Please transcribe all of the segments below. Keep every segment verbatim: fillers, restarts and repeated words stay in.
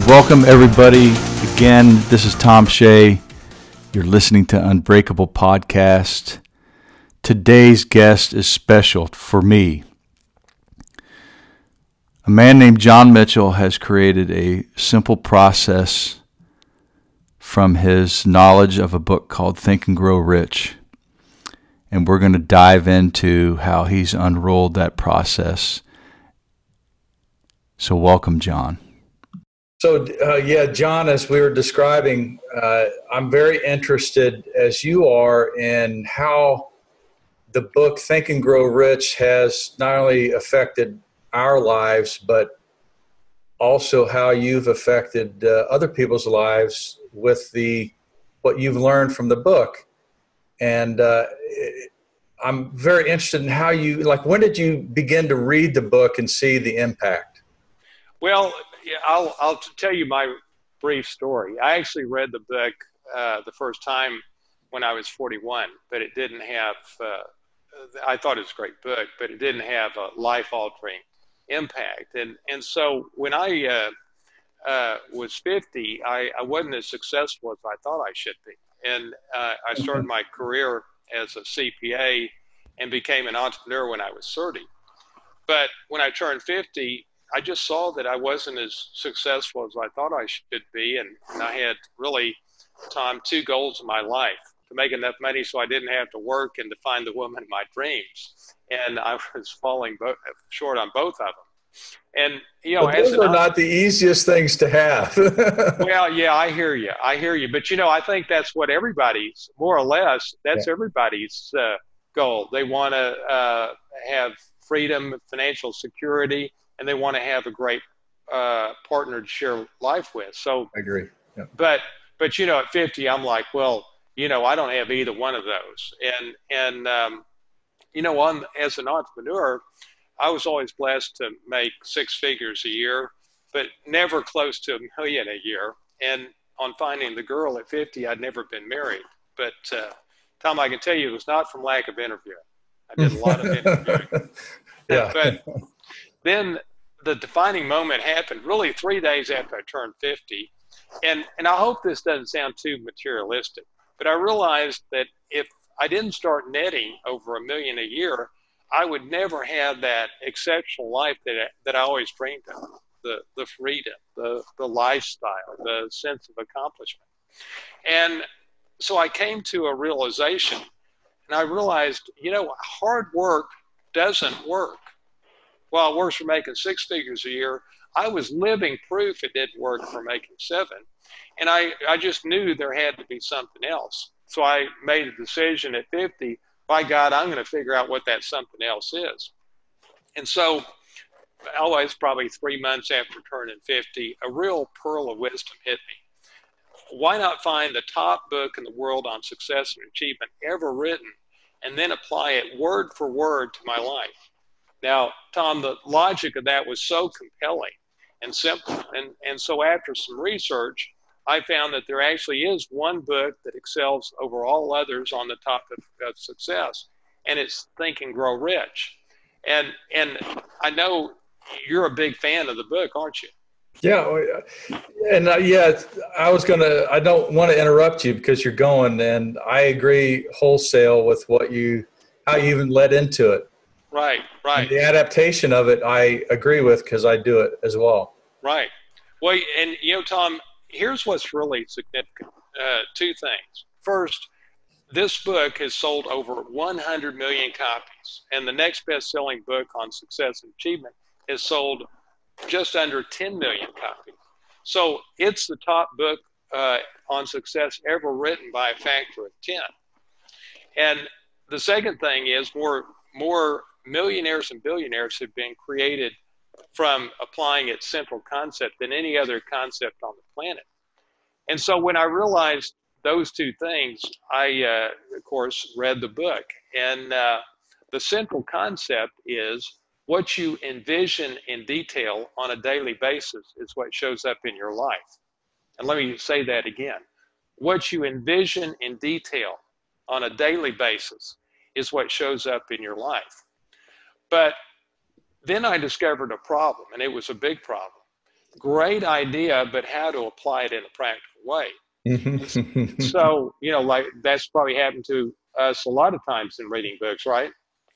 Welcome, everybody. Again, this is Tom Shea. You're listening to Unbreakable Podcast. Today's guest is special for me. A man named John Mitchell has created a simple process from his knowledge of a book called Think and Grow Rich. And we're going to dive into how he's unrolled that process. So welcome, John. So, uh, yeah, John, as we were describing, uh, I'm very interested, as you are, in how the book Think and Grow Rich has not only affected our lives, but also how you've affected uh, other people's lives with the what you've learned from the book. And uh, I'm very interested in how you, like, when did you begin to read the book and see the impact? Well, yeah, I'll, I'll tell you my brief story. I actually read the book uh, the first time when I was forty-one, but it didn't have, uh, I thought it was a great book, but it didn't have a life-altering impact. And and so when I uh, uh, was fifty, I, I wasn't as successful as I thought I should be. And uh, I started my career as a C P A and became an entrepreneur when I was thirty. But when I turned fifty, I just saw that I wasn't as successful as I thought I should be. And, and I had really, Tom, two goals in my life: to make enough money so I didn't have to work, and to find the woman of my dreams. And I was falling bo- short on both of them. And, you know, but those as are not the easiest things to have. Well, yeah, I hear you. I hear you. But, you know, I think that's what everybody's, more or less, that's yeah. everybody's uh, goal. They want to uh, have freedom, financial security, and they want to have a great uh, partner to share life with. So I agree. Yeah. But, but, you know, at fifty, I'm like, well, you know, I don't have either one of those. And, and um, you know, on, as an entrepreneur, I was always blessed to make six figures a year, but never close to a million a year. And on finding the girl at fifty, I'd never been married. But uh, Tom, I can tell you it was not from lack of interviewing. I did a lot of interviewing. Yeah. But then the defining moment happened really three days after I turned fifty. And, and I hope this doesn't sound too materialistic, but I realized that if I didn't start netting over a million a year, I would never have that exceptional life that I, that I always dreamed of, the, the freedom, the, the lifestyle, the sense of accomplishment. And so I came to a realization, and I realized, you know, hard work doesn't work. While it works for making six figures a year, I was living proof it didn't work for making seven. And I, I just knew there had to be something else. So I made a decision at fifty, by God, I'm going to figure out what that something else is. And so, always probably three months after turning fifty, a real pearl of wisdom hit me. Why not find the top book in the world on success and achievement ever written, and then apply it word for word to my life? Now, Tom, the logic of that was so compelling and simple. And, and so after some research, I found that there actually is one book that excels over all others on the topic of success, and it's Think and Grow Rich. And and I know you're a big fan of the book, aren't you? Yeah, and uh, yeah, I was gonna. I don't want to interrupt you because you're going, and I agree wholesale with what you, how you even led into it. Right, right. And the adaptation of it, I agree with because I do it as well. Right. Well, and you know, Tom, here's what's really significant. Uh, two things. First, this book has sold over one hundred million copies, and the next best-selling book on success and achievement has sold just under ten million copies. So it's the top book uh, on success ever written by a factor of ten. And the second thing is more, more millionaires and billionaires have been created from applying its central concept than any other concept on the planet. And so when I realized those two things, I, uh, of course, read the book. And uh, the central concept is what you envision in detail on a daily basis is what shows up in your life. And let me say that again. What you envision in detail on a daily basis is what shows up in your life. But then I discovered a problem, and it was a big problem. great idea, but how to apply it in a practical way. So, you know, like that's probably happened to us a lot of times in reading books, right?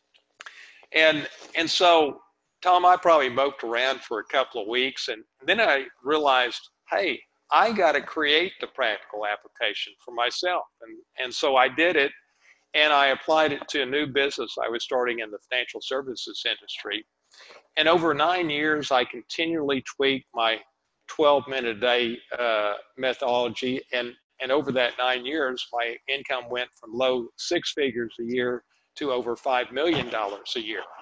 And and so, Tom, I probably moped around for a couple of weeks, and then I realized, hey, I got to create the practical application for myself. And, and so I did it, and I applied it to a new business I was starting in the financial services industry. And over nine years, I continually tweaked my twelve minute a day uh, methodology. And, and over that nine years, my income went from low six figures a year to over five million dollars a year.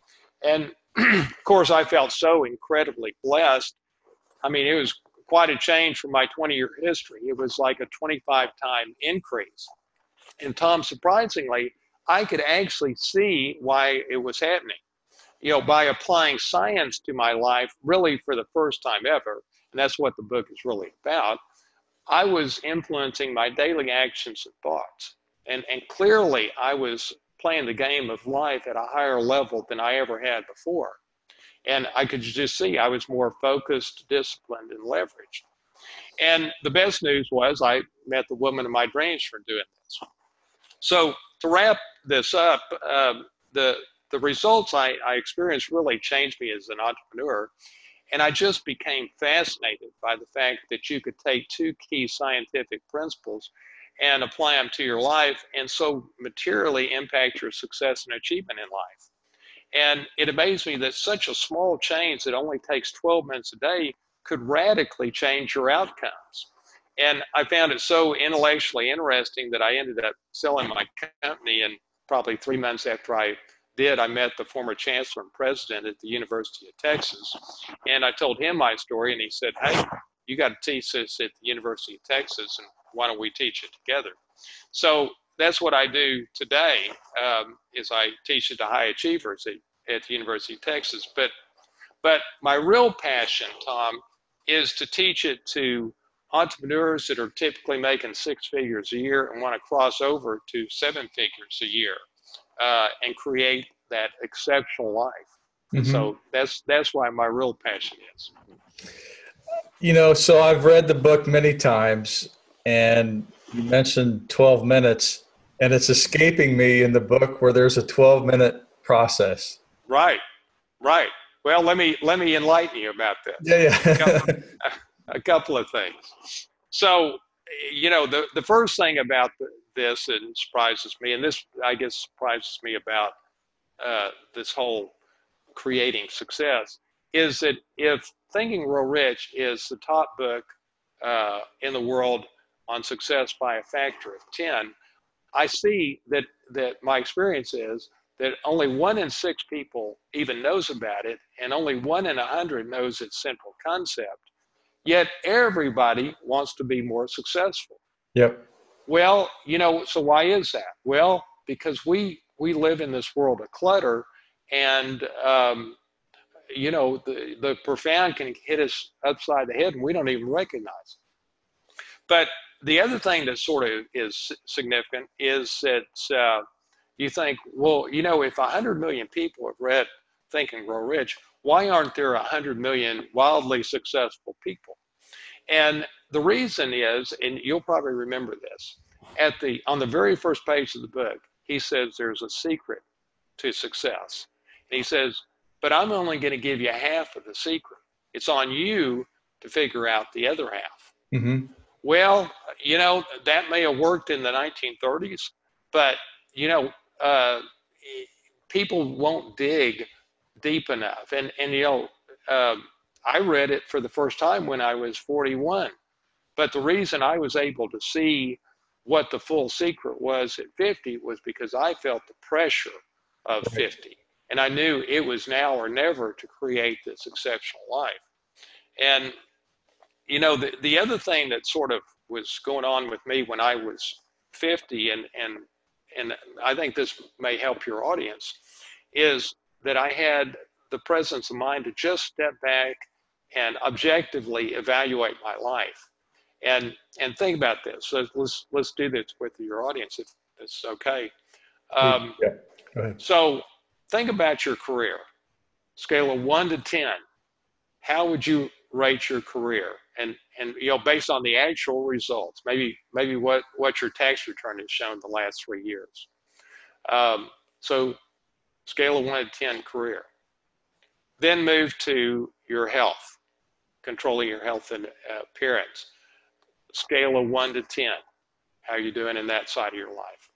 And of course, I felt so incredibly blessed. I mean, it was quite a change from my twenty year history. It was like a twenty-five time increase. And Tom, surprisingly, I could actually see why it was happening. You know, by applying science to my life, really for the first time ever, and that's what the book is really about, I was influencing my daily actions and thoughts. And, and clearly, I was playing the game of life at a higher level than I ever had before. And I could just see I was more focused, disciplined, and leveraged. And the best news was I met the woman of my dreams for doing this. So to wrap this up, uh, the the results I, I experienced really changed me as an entrepreneur. And I just became fascinated by the fact that you could take two key scientific principles and apply them to your life and so materially impact your success and achievement in life. And it amazed me that such a small change that only takes twelve minutes a day could radically change your outcomes. And I found it so intellectually interesting that I ended up selling my company. And probably three months after I did, I met the former chancellor and president at the University of Texas. And I told him my story, and he said, hey, you got to teach this at the University of Texas, and why don't we teach it together? So that's what I do today, um, is I teach it to high achievers at, at the University of Texas. But, but my real passion, Tom, is to teach it to entrepreneurs that are typically making six figures a year and want to cross over to seven figures a year uh, and create that exceptional life. Mm-hmm. And so that's that's why my real passion is. You know, so I've read the book many times, and you mentioned twelve minutes, and it's escaping me in the book where there's a twelve minute process. Right, right. Well, let me let me enlighten you about that. Yeah, yeah. a, couple, a couple of things. So, you know, the, the first thing about the, this that surprises me, and this, I guess, surprises me about uh, this whole creating success, is that if Think and Grow Rich is the top book uh, in the world on success by a factor of ten, I see that, that my experience is that only one in six people even knows about it, and only one in a hundred knows its central concept. Yet everybody wants to be more successful. Yep. Well, you know, so why is that? Well, because we we live in this world of clutter, and um, you know, the the profound can hit us upside the head, and we don't even recognize it. But the other thing that sort of is significant is that uh, you think, well, you know, if one hundred million people have read Think and Grow Rich, why aren't there one hundred million wildly successful people? And the reason is, and you'll probably remember this, at the on the very first page of the book, he says there's a secret to success. And he says, but I'm only going to give you half of the secret. It's on you to figure out the other half. Mm-hmm. Well, you know, that may have worked in the nineteen thirties, but, you know, uh, people won't dig deep enough. And, and you know, uh, I read it for the first time when I was forty-one. But the reason I was able to see what the full secret was at fifty was because I felt the pressure of fifty. And I knew it was now or never to create this exceptional life. And, you know, the, the other thing that sort of was going on with me when I was fifty, and, and, and I think this may help your audience, is that I had the presence of mind to just step back and objectively evaluate my life. And and think about this. So let's let's do this with your audience if it's okay. Um, yeah. Go ahead. So think about your career. Scale of one to ten. How would you rate your career, and and you know, based on the actual results, maybe maybe what what your tax return has shown the last three years. Um, so scale of one to ten career. Then move to your health, controlling your health and uh, appearance. Scale of one to ten, how you doing in that side of your life.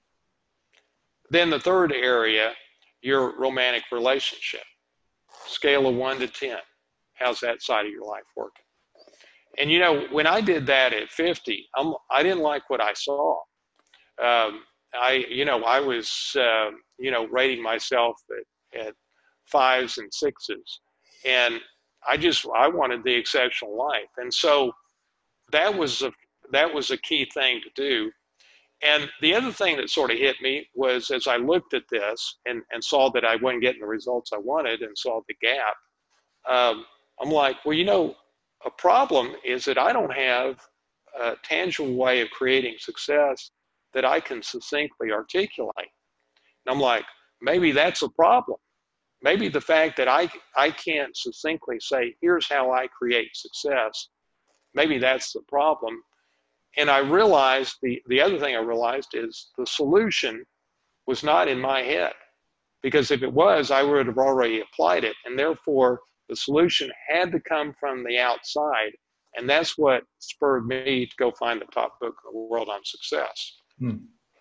Then the third area, your romantic relationship. Scale of one to ten, how's that side of your life working? And you know, when I did that at fifty, I'm, I didn't like what I saw. Um, I, you know, I was, uh, you know, rating myself at, at fives and sixes, and I just, I wanted the exceptional life. And so that was a, that was a key thing to do. And the other thing that sort of hit me was, as I looked at this and, and saw that I wasn't getting the results I wanted and saw the gap, um, I'm like, well, you know, a problem is that I don't have a tangible way of creating success that I can succinctly articulate. And I'm like, maybe that's a problem. Maybe the fact that I, I can't succinctly say, here's how I create success, maybe that's the problem. And I realized, the, the other thing I realized is the solution was not in my head. Because if it was, I would have already applied it. And therefore, the solution had to come from the outside. And that's what spurred me to go find the top book in the world on success. Hmm.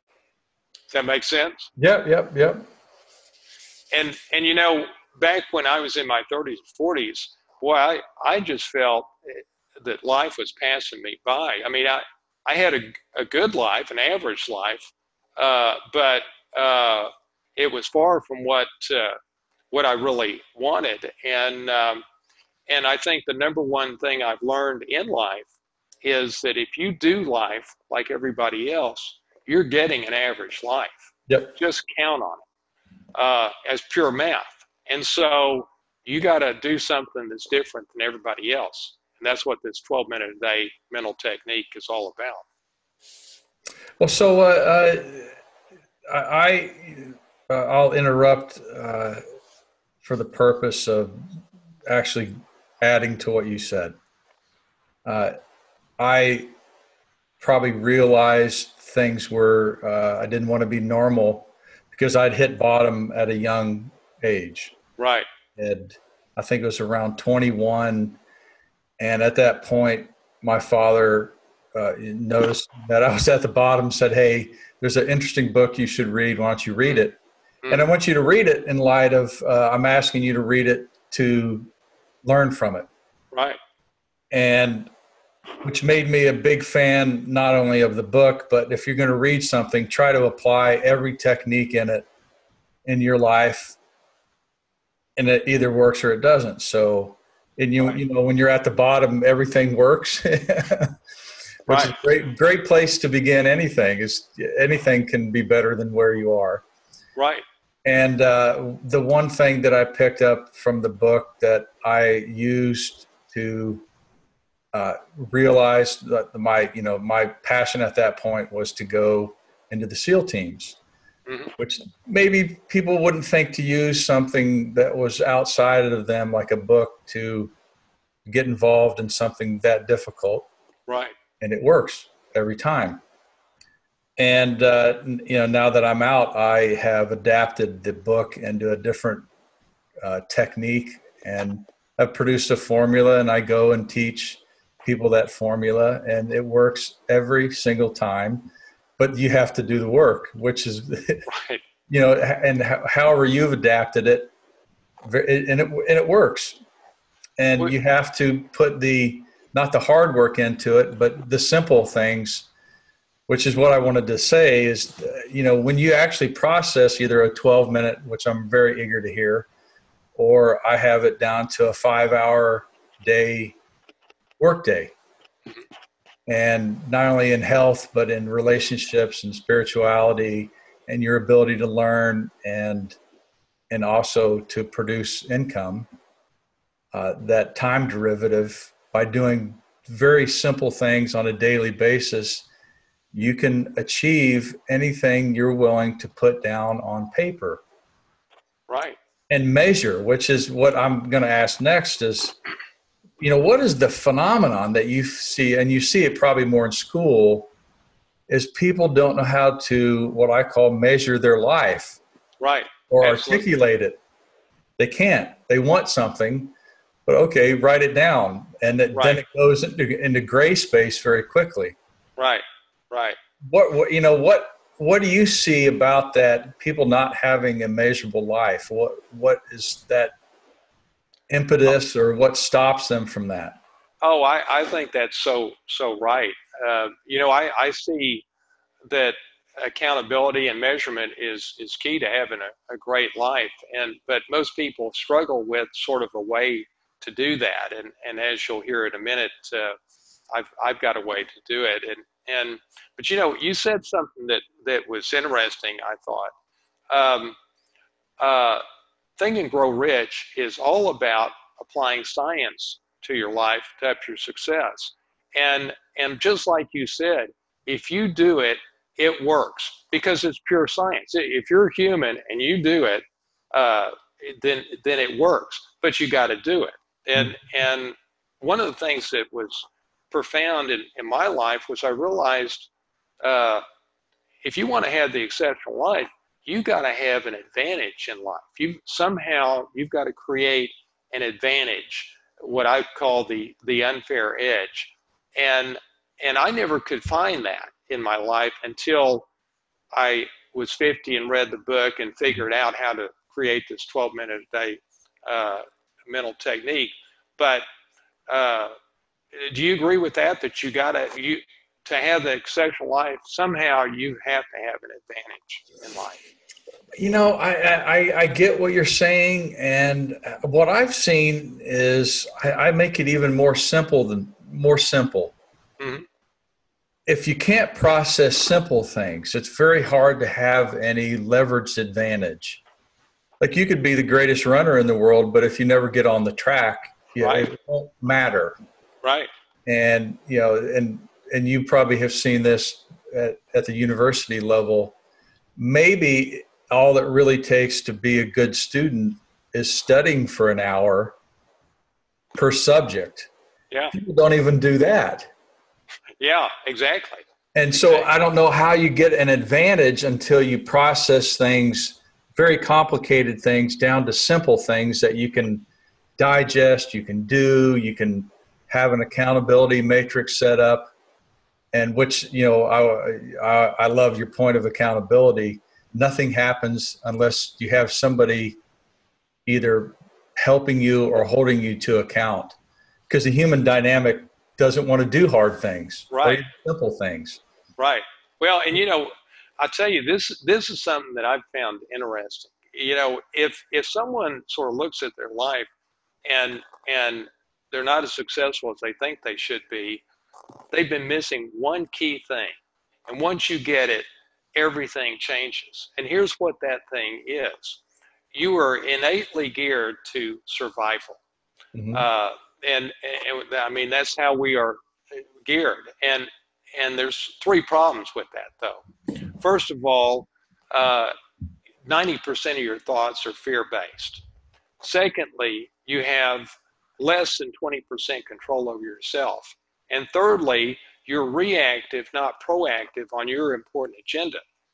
Does that make sense? Yep, yep, yep. And, and you know, back when I was in my thirties and forties, boy, I, I just felt that life was passing me by. I mean, I, I had a, a good life, an average life, uh, but uh, it was far from what uh, what I really wanted. And um, and I think the number one thing I've learned in life is that if you do life like everybody else, you're getting an average life. Yep. Just count on it uh, as pure math. And so you got to do something that's different than everybody else. And that's what this twelve minute a day mental technique is all about. Well, so uh, uh, I, uh, I'll interrupt uh, for the purpose of actually adding to what you said. Uh, I probably realized things were, uh, I didn't want to be normal because I'd hit bottom at a young age. Right. And I think it was around twenty-one. And at that point, my father uh, noticed that I was at the bottom, said, hey, there's an interesting book you should read. Why don't you read it? Mm-hmm. And I want you to read it in light of, uh, I'm asking you to read it to learn from it. Right. And which made me a big fan, not only of the book, but if you're going to read something, try to apply every technique in it in your life. And it either works or it doesn't. So, and you, you know, when you're at the bottom, everything works, which right. is a great, great place to begin anything. Is anything can be better than where you are. Right. And uh, the one thing that I picked up from the book that I used to uh, realize that my, you know, my passion at that point was to go into the SEAL teams. Mm-hmm. Which maybe people wouldn't think to use something that was outside of them, like a book, to get involved in something that difficult. Right. And it works every time. And, uh, you know, now that I'm out, I have adapted the book into a different uh, technique, and I've produced a formula, and I go and teach people that formula, and it works every single time. But you have to do the work, which is, right. you know, and however you've adapted it, and it and it works. And what? You have to put the, not the hard work into it, but the simple things, which is what I wanted to say is, you know, when you actually process either a twelve minute, which I'm very eager to hear, or I have it down to a five hour day work day. And not only in health, but in relationships and spirituality and your ability to learn and and also to produce income, uh, that time derivative, by doing very simple things on a daily basis, you can achieve anything you're willing to put down on paper. Right. And measure, which is what I'm going to ask next is, you know, what is the phenomenon that you see, and you see it probably more in school, is people don't know how to, what I call, measure their life. Right. Or Absolutely. articulate it. They can't. They want something, but okay, write it down. And it, Right. then it goes into, into gray space very quickly. Right. Right. What, what, you know, what, what do you see about that, people not having a measurable life? What, what is that impetus, or what stops them from that? Oh, I, I think that's so, so right. Uh, you know, I, I see that accountability and measurement is, is key to having a, a great life. And, but most people struggle with sort of a way to do that. And, and as you'll hear in a minute, uh, I've, I've got a way to do it. And, and, but you know, you said something that, that was interesting, I thought. Um, uh, Think and Grow Rich is all about applying science to your life to help your success. And, and just like you said, if you do it, it works because it's pure science. If you're human and you do it, uh, then, then it works, but you got to do it. And, and one of the things that was profound in, in my life was I realized, uh, if you want to have the exceptional life, you got to have an advantage in life. You somehow you've got to create an advantage, what I call the the unfair edge, and and I never could find that in my life until I was fifty and read the book and figured out how to create this twelve minute a day uh, mental technique. But uh, do you agree with that? That you got to you to have the exceptional life, somehow you have to have an advantage in life. You know, I, I, I get what you're saying. And what I've seen is I, I make it even more simple than more simple. Mm-hmm. If you can't process simple things, it's very hard to have any leveraged advantage. Like, you could be the greatest runner in the world, but if you never get on the track, you know, right. it won't matter. Right. And, you know, and, and you probably have seen this at, at the university level. Maybe all it really takes to be a good student is studying for an hour per subject. Yeah. People don't even do that. Yeah, exactly. And so exactly. I don't know how you get an advantage until you process things, very complicated things, down to simple things that you can digest, you can do, you can have an accountability matrix set up. And which, you know, I, I, I love your point of accountability. Nothing happens unless you have somebody either helping you or holding you to account, because the human dynamic doesn't want to do hard things, right? Or simple things, right? Well, and you know, I tell you, this this is something that I've found interesting. You know, if if someone sort of looks at their life and and they're not as successful as they think they should be, they've been missing one key thing. And once you get it, everything changes. And here's what that thing is. You are innately geared to survival. Mm-hmm. Uh, and, and I mean, that's how we are geared. And, and there's three problems with that, though. First of all, uh, ninety percent of your thoughts are fear-based. Secondly, you have less than twenty percent control over yourself. And thirdly, you're reactive, not proactive on your important agenda.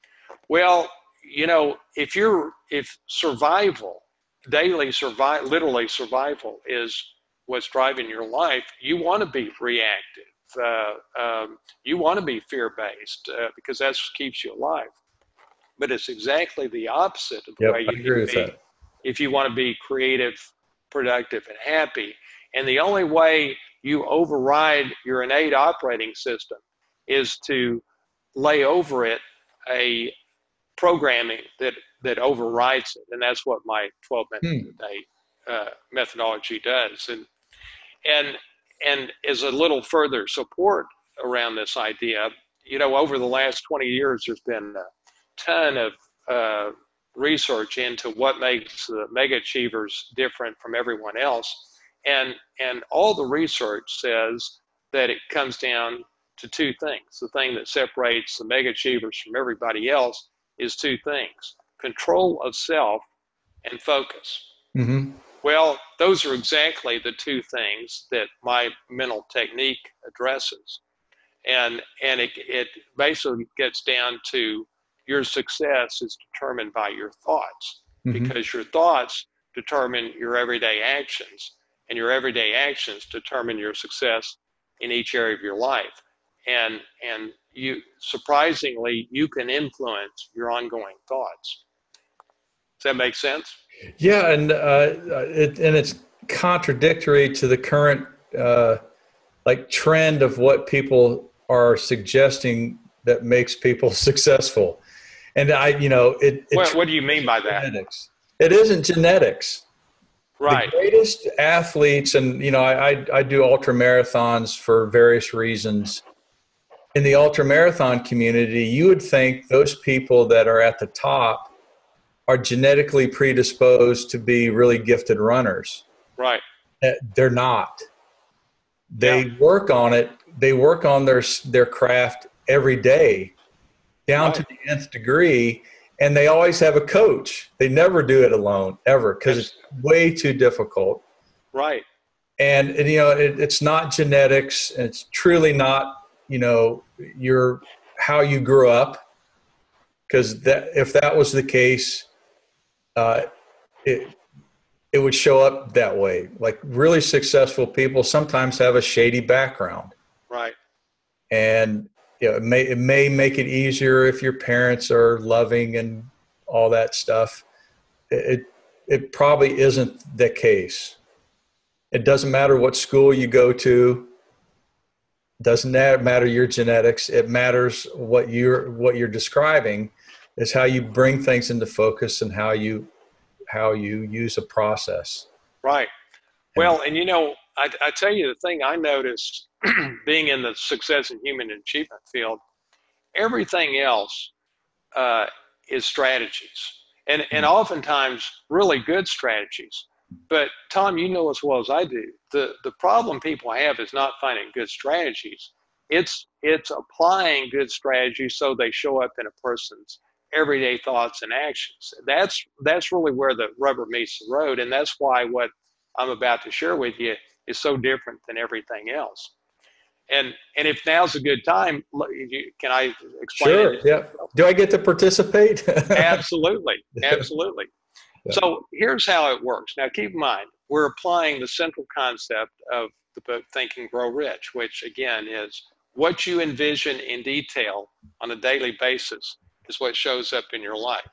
Well, you know, if you're, if survival, daily survival, literally survival is what's driving your life, you want to be reactive. Uh, um, you want to be fear-based uh, because that keeps you alive. But it's exactly the opposite of the yep, way you I agree with be that. If you want to be creative, productive, and happy. And the only way you override your innate operating system is to lay over it a programming that, that overrides it. And that's what my twelve minute a day uh, methodology does. And, and, and as a little further support around this idea, you know, over the last twenty years, there's been a ton of uh, research into what makes the mega achievers different from everyone else. And, and all the research says that it comes down to two things. The thing that separates the mega achievers from everybody else is two things: control of self and focus. Mm-hmm. Well, those are exactly the two things that my mental technique addresses. And, and it, it basically gets down to your success is determined by your thoughts, mm-hmm. because your thoughts determine your everyday actions, and your everyday actions determine your success in each area of your life. And, and you, surprisingly, you can influence your ongoing thoughts. Does that make sense? Yeah, and uh, it, and it's contradictory to the current uh, like trend of what people are suggesting that makes people successful. And I, you know, it. it what, what do you mean by that? Genetics. It isn't genetics. Right. The greatest athletes, and you know, I, I I do ultra marathons for various reasons. In the ultra marathon community, you would think those people that are at the top are genetically predisposed to be really gifted runners. Right. They're not. They yeah. work on it. They work on their their craft every day, down right. to the nth degree, and they always have a coach. They never do it alone, ever, because it's way too difficult. Right. And, and you know, it, it's not genetics. And it's truly not, you know, your how you grew up, because that if that was the case, uh, it it would show up that way. Like really successful people sometimes have a shady background. Right. And you know, it may it may make it easier if your parents are loving and all that stuff. It it probably isn't the case. It doesn't matter what school you go to. Doesn't matter your genetics. It matters what you're what you're describing is how you bring things into focus and how you how you use a process. Right. Well, and you know, I, I tell you the thing I noticed being in the success and human achievement field, everything else uh, is strategies, and and oftentimes really good strategies. But Tom, you know as well as I do, the the problem people have is not finding good strategies. It's it's applying good strategies so they show up in a person's everyday thoughts and actions. That's that's really where the rubber meets the road, and that's why what I'm about to share with you is so different than everything else. And and if now's a good time, can I explain Sure, it? yeah. Do I get to participate? Absolutely, absolutely. Yeah. So here's how it works. Now keep in mind, we're applying the central concept of the book Think and Grow Rich, which again is what you envision in detail on a daily basis is what shows up in your life.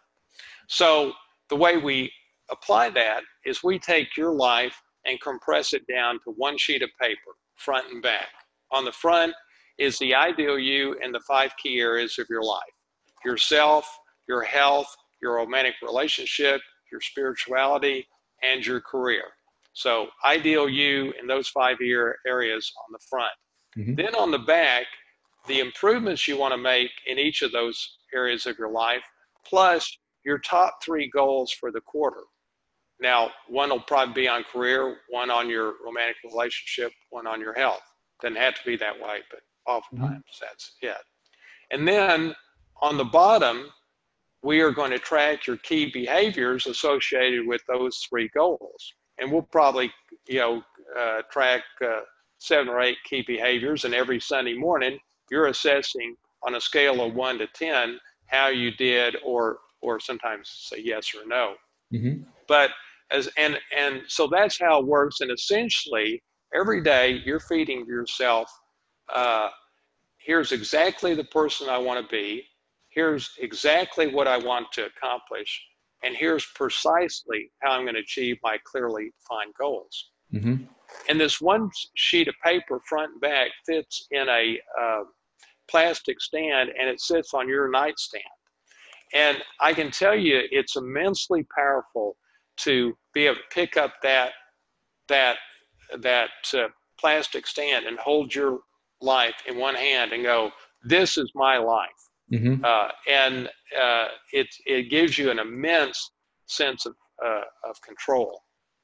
So the way we apply that is we take your life and compress it down to one sheet of paper, front and back. On the front is the ideal you and the five key areas of your life: yourself, your health, your romantic relationship, your spirituality, and your career. So ideal you in those five areas on the front. Mm-hmm. Then on the back, the improvements you want to make in each of those areas of your life, plus your top three goals for the quarter. Now, one will probably be on career, one on your romantic relationship, one on your health. Doesn't have to be that way, but oftentimes mm-hmm. that's it. And then on the bottom, we are going to track your key behaviors associated with those three goals. And we'll probably, you know, uh, track uh, seven or eight key behaviors. And every Sunday morning, you're assessing on a scale of one to ten how you did, or or sometimes say yes or no. Mm-hmm. But as and and so that's how it works. And essentially, every day you're feeding yourself. Uh, here's exactly the person I want to be. Here's exactly what I want to accomplish, and here's precisely how I'm going to achieve my clearly defined goals. Mm-hmm. And this one sheet of paper, front and back, fits in a uh, plastic stand, and it sits on your nightstand. And I can tell you, it's immensely powerful to be able to pick up that that that uh, plastic stand and hold your life in one hand and go, "This is my life." Mm-hmm. Uh, and uh, it it gives you an immense sense of uh, of control.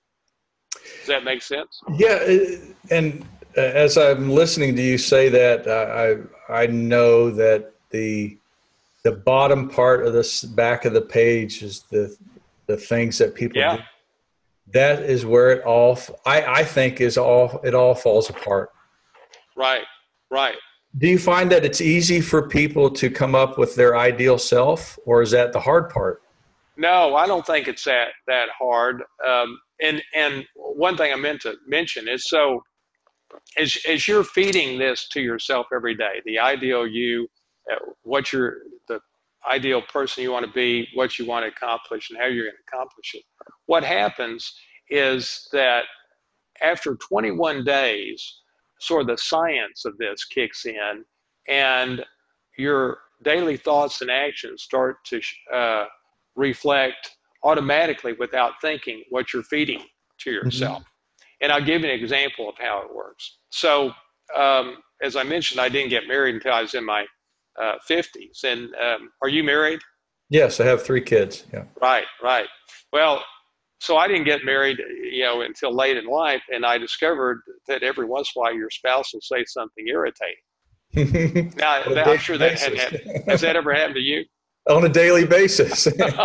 Does that make sense? Yeah, and as I'm listening to you say that, uh, I I know that the the bottom part of this back of the page is the the things that people yeah. do. that is where it all, I, I think is all, it all falls apart. Right, right. Do you find that it's easy for people to come up with their ideal self, or is that the hard part? No, I don't think it's that that hard. Um, and and one thing I meant to mention is, so as as you're feeding this to yourself every day, the ideal you, uh, what you're the ideal person you want to be, what you want to accomplish, and how you're going to accomplish it. What happens is that after twenty-one days, sort of the science of this kicks in, and your daily thoughts and actions start to uh, reflect automatically without thinking what you're feeding to yourself. Mm-hmm. And I'll give you an example of how it works. So um, as I mentioned, I didn't get married until I was in my uh, fifties. And um, are you married? Yes, I have three kids. Yeah. Right, right. Well, so I didn't get married, you know, until late in life, and I discovered that every once in a while your spouse will say something irritating. Now, I'm sure that had, had, has that ever happened to you? On a daily basis.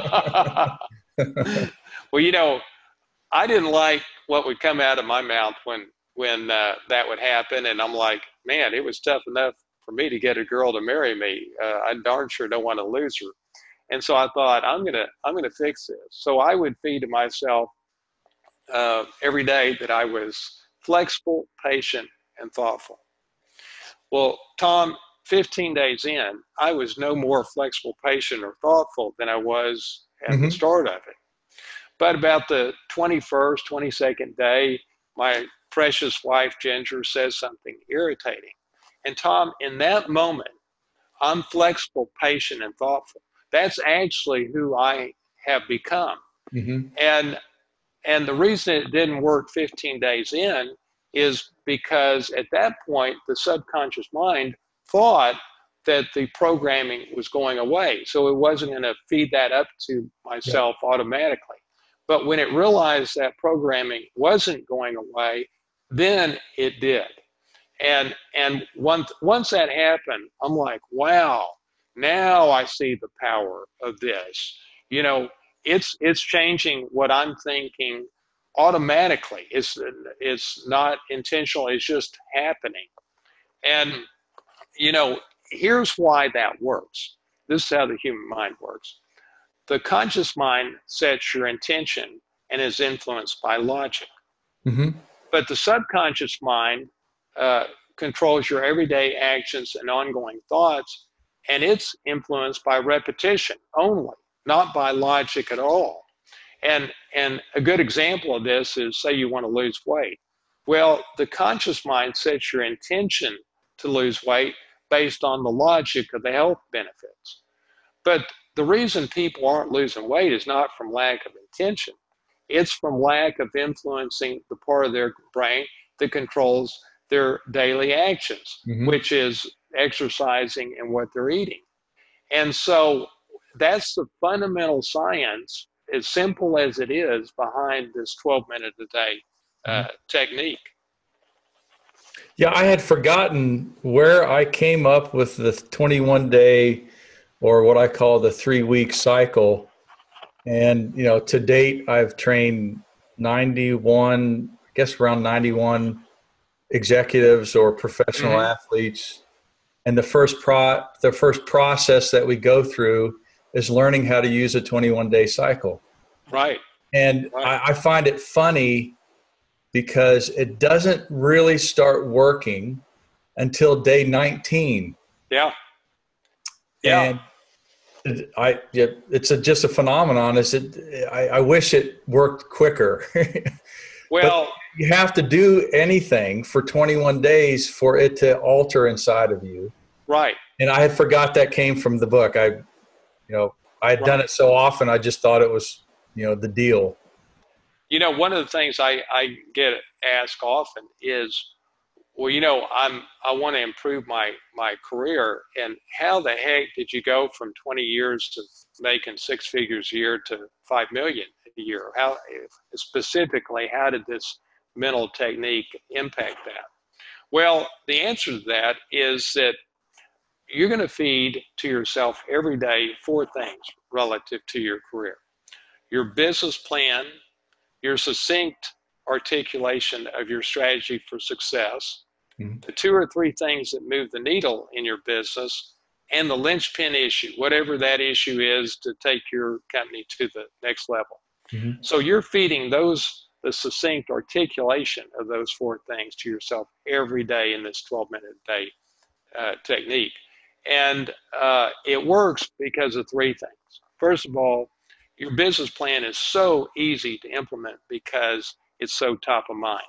Well, you know, I didn't like what would come out of my mouth when when uh, that would happen, and I'm like, man, it was tough enough for me to get a girl to marry me. Uh, I darn sure don't want to lose her. And so I thought, I'm gonna I'm gonna fix this. So I would feed to myself uh, every day that I was flexible, patient, and thoughtful. Well, Tom, fifteen days in, I was no more flexible, patient, or thoughtful than I was at mm-hmm. the start of it. But about the twenty-first, twenty-second day, my precious wife, Ginger, says something irritating. And Tom, in that moment, I'm flexible, patient, and thoughtful. That's actually who I have become. Mm-hmm. And and the reason it didn't work fifteen days in is because at that point, the subconscious mind thought that the programming was going away. So it wasn't going to feed that up to myself yeah. automatically. But when it realized that programming wasn't going away, then it did. And and once once that happened, I'm like, wow, now I see the power of this. You know, it's it's changing what I'm thinking automatically. It's it's not intentional, it's just happening. And you know, here's why that works. This is how the human mind works. The conscious mind sets your intention and is influenced by logic. Mm-hmm. But the subconscious mind uh, controls your everyday actions and ongoing thoughts, and it's influenced by repetition only, not by logic at all. And, and a good example of this is, say you want to lose weight. Well, the conscious mind sets your intention to lose weight based on the logic of the health benefits. But the reason people aren't losing weight is not from lack of intention. It's from lack of influencing the part of their brain that controls their daily actions, mm-hmm. which is exercising and what they're eating. And so that's the fundamental science, as simple as it is, behind this twelve minute a day uh, mm-hmm. technique. Yeah, I had forgotten where I came up with the twenty-one day, or what I call the three week cycle. And, you know, to date, I've trained ninety-one, I guess around ninety-one executives or professional mm-hmm. athletes. And the first pro the first process that we go through is learning how to use a twenty-one day cycle. Right. And right. I, I find it funny because it doesn't really start working until day nineteen. Yeah. Yeah. And it, I, yeah, it's a, just a phenomenon. Is it? I, I wish it worked quicker. Well, but you have to do anything for twenty-one days for it to alter inside of you. Right. And I had forgot that came from the book. I, you know, I had right. done it so often. I just thought it was, you know, the deal. You know, one of the things I, I get asked often is, well, you know, I'm I want to improve my my career, and how the heck did you go from twenty years of making six figures a year to five million a year? How specifically, how did this mental technique impact that? Well, the answer to that is that you're going to feed to yourself every day four things relative to your career: your business plan, your succinct articulation of your strategy for success, mm-hmm. the two or three things that move the needle in your business, and the linchpin issue, whatever that issue is to take your company to the next level. Mm-hmm. So you're feeding those, the succinct articulation of those four things to yourself every day in this twelve minute a day uh, technique. And uh, it works because of three things. First of all, your business plan is so easy to implement because it's so top of mind.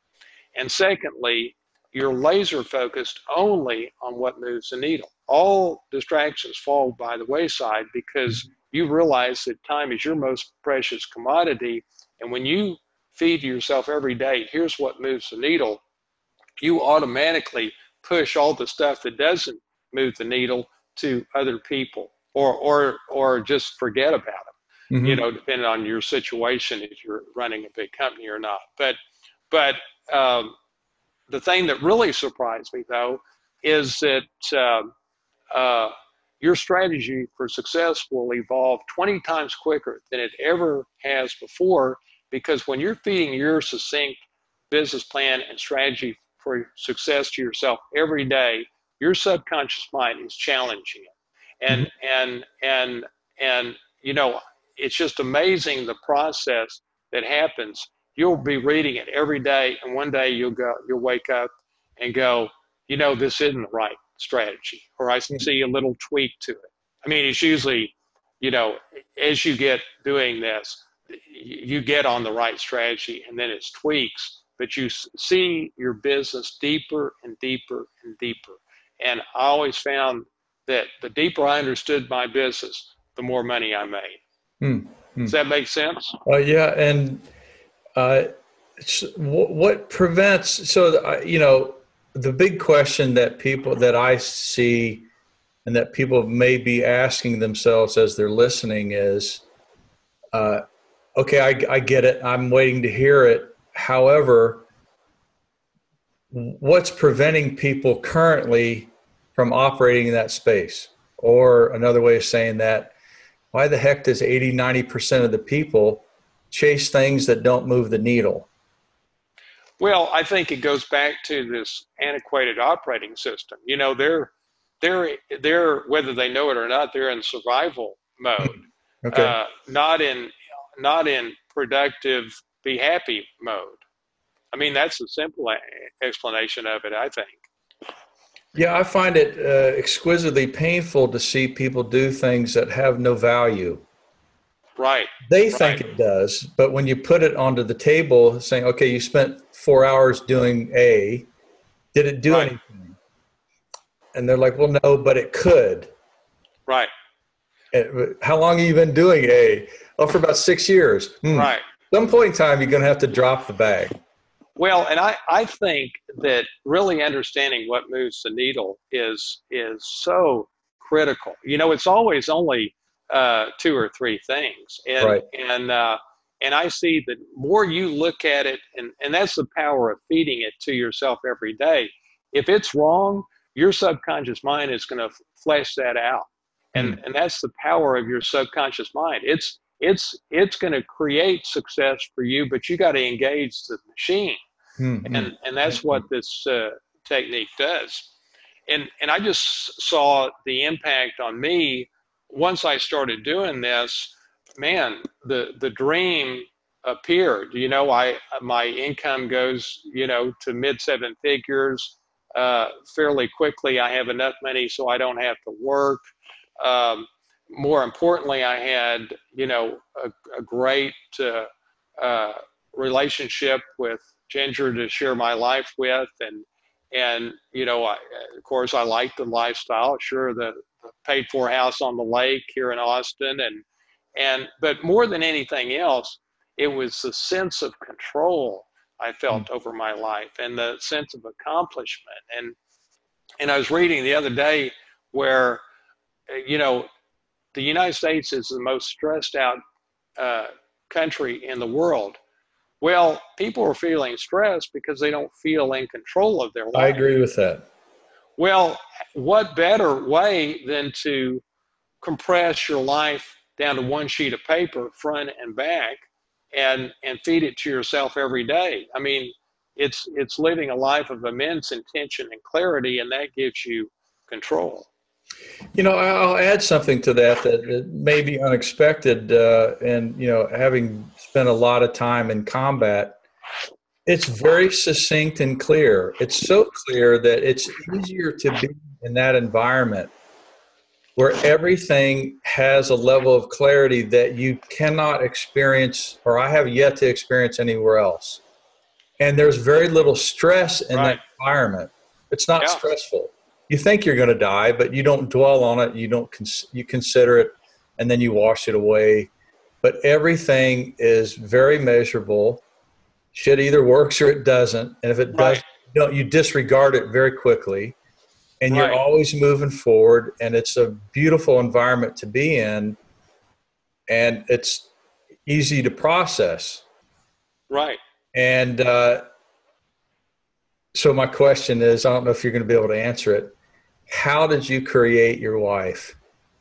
And secondly, you're laser focused only on what moves the needle. All distractions fall by the wayside because you realize that time is your most precious commodity. And when you feed yourself every day, here's what moves the needle, you automatically push all the stuff that doesn't move the needle to other people, or or or just forget about them. Mm-hmm. You know, depending on your situation, if you're running a big company or not. But but um, the thing that really surprised me, though, is that uh, uh, your strategy for success will evolve twenty times quicker than it ever has before, because when you're feeding your succinct business plan and strategy for success to yourself every day, your subconscious mind is challenging it. And, mm-hmm. and, and, and, you know, it's just amazing the process that happens. You'll be reading it every day, and one day you'll go, you'll wake up and go, you know, this isn't the right strategy, or I see a little tweak to it. I mean, it's usually, you know, as you get doing this, you get on the right strategy, and then it's tweaks, but you see your business deeper and deeper and deeper. And I always found that the deeper I understood my business, the more money I made. Mm-hmm. Does that make sense? Uh, yeah. And uh, what prevents, so, you know, the big question that people, that I see and that people may be asking themselves as they're listening is, uh, okay, I, I get it. I'm waiting to hear it. However, what's preventing people currently from operating in that space? Or another way of saying that, why the heck does eighty, ninety percent of the people chase things that don't move the needle? Well, I think it goes back to this antiquated operating system. You know, they're, they're, they're, whether they know it or not, they're in survival mode, okay. uh, not in, not in productive, be happy mode. I mean, that's a simple explanation of it, I think. Yeah, I find it uh, exquisitely painful to see people do things that have no value. Right. They right. think it does, but when you put it onto the table saying, okay, you spent four hours doing A, did it do right. anything? And they're like, well, no, but it could. Right. And how long have you been doing A? Oh, for about six years. Hmm. Right. At some point in time, you're going to have to drop the bag. Well, and I, I think that really understanding what moves the needle is is so critical. You know, it's always only uh, two or three things. And right. and uh, and I see that more you look at it, and, and that's the power of feeding it to yourself every day. If it's wrong, your subconscious mind is going to flesh that out. And mm. and that's the power of your subconscious mind. It's It's it's going to create success for you, but you got to engage the machine, mm-hmm. and and that's what this uh, technique does. And and I just saw the impact on me once I started doing this. Man, the the dream appeared. You know, I my income goes you know to mid seven figures uh, fairly quickly. I have enough money so I don't have to work. Um, More importantly, I had, you know, a, a great uh, uh, relationship with Ginger to share my life with, and and you know, I, of course, I liked the lifestyle. Sure, the, the paid-for house on the lake here in Austin, and and but more than anything else, it was the sense of control I felt mm-hmm. over my life, and the sense of accomplishment. And and I was reading the other day where, you know, the United States is the most stressed out uh, country in the world. Well, people are feeling stressed because they don't feel in control of their life. I agree with that. Well, what better way than to compress your life down to one sheet of paper, front and back, and and feed it to yourself every day. I mean, it's it's living a life of immense intention and clarity, and that gives you control. You know, I'll add something to that that, that may be unexpected. Uh, and, you know, having spent a lot of time in combat, it's very succinct and clear. It's so clear that it's easier to be in that environment where everything has a level of clarity that you cannot experience, or I have yet to experience anywhere else. And there's very little stress in Right. that environment. It's not Yeah. stressful. You think you're going to die, but you don't dwell on it. You don't, cons- you consider it, and then you wash it away. But everything is very measurable. Shit either works or it doesn't. And if it Right. doesn't, you, don't, you disregard it very quickly. And you're Right. always moving forward. And it's a beautiful environment to be in. And it's easy to process. Right. And uh, so my question is, I don't know if you're going to be able to answer it. How did you create your wife?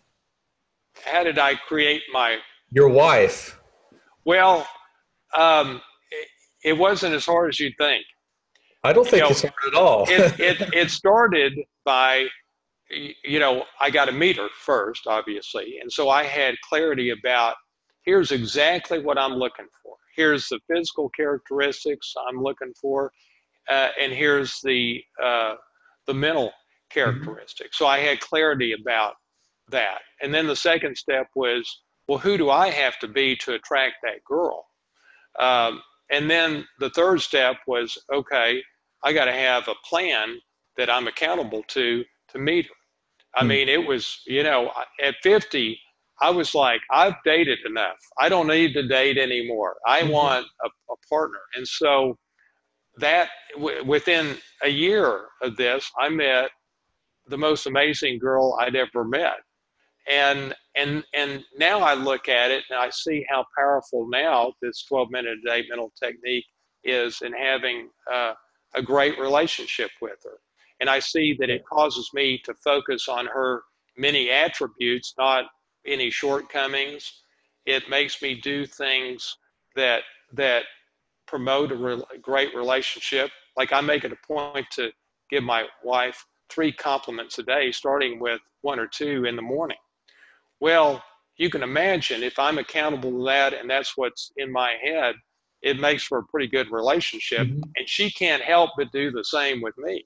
How did I create my Your wife. well? Um, it, it wasn't as hard as you'd think. I don't think You know, it's hard at all. It it it started by, you know, I got to meet her first, obviously, and so I had clarity about here's exactly what I'm looking for. Here's the physical characteristics I'm looking for, uh, and here's the uh, the mental characteristics. So I had clarity about that. And then the second step was, well, who do I have to be to attract that girl? Um, and then the third step was, okay, I got to have a plan that I'm accountable to to meet her. I mean, it was, you know, at fifty, I was like, I've dated enough. I don't need to date anymore. I want a, a partner. And so that w- within a year of this, I met the most amazing girl I'd ever met. And and and now I look at it and I see how powerful now this twelve minute a day mental technique is in having uh, a great relationship with her. And I see that it causes me to focus on her many attributes, not any shortcomings. It makes me do things that that promote a, re- a great relationship. Like I make it a point to give my wife three compliments a day, starting with one or two in the morning. Well, you can imagine if I'm accountable to that and that's what's in my head, it makes for a pretty good relationship. Mhm. And she can't help but do the same with me.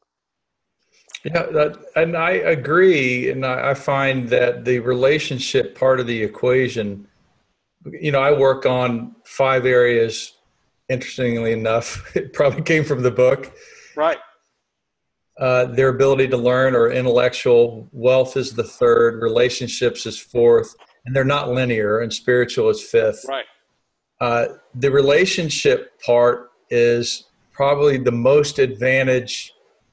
Yeah, that, and I agree. And I, I find that the relationship part of the equation, you know, I work on five areas. Interestingly enough, it probably came from the book. Right. Uh, their ability to learn, or intellectual wealth, is the third. Relationships is fourth, and they're not linear. And spiritual is fifth. Right. Uh, the relationship part is probably the most advantage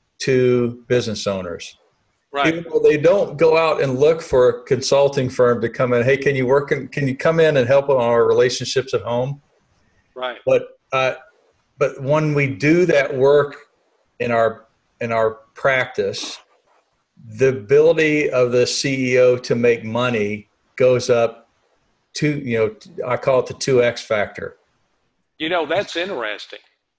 to business owners. Right. Even though they don't go out and look for a consulting firm to come in, hey, can you work in, can you come in and help on our relationships at home? Right. But uh, but when we do that work in our in our practice, the ability of the C E O to make money goes up to, you know, I call it the two X factor. You know, that's interesting.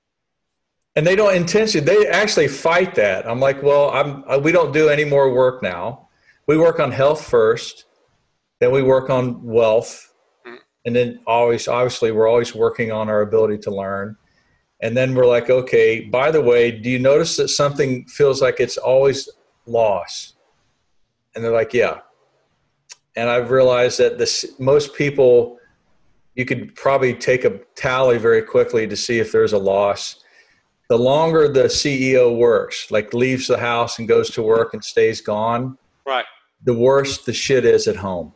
And they don't intentionally, they actually fight that. I'm like, well, I'm, we don't do any more work now. We work on health first, then we work on wealth. Mm-hmm. And then always, obviously, we're always working on our ability to learn. And then we're like, okay, by the way, do you notice that something feels like it's always loss? And they're like, yeah. And I've realized that this, most people, you could probably take a tally very quickly to see if there's a loss. The longer the C E O works, like leaves the house and goes to work and stays gone, right, the worse the shit is at home.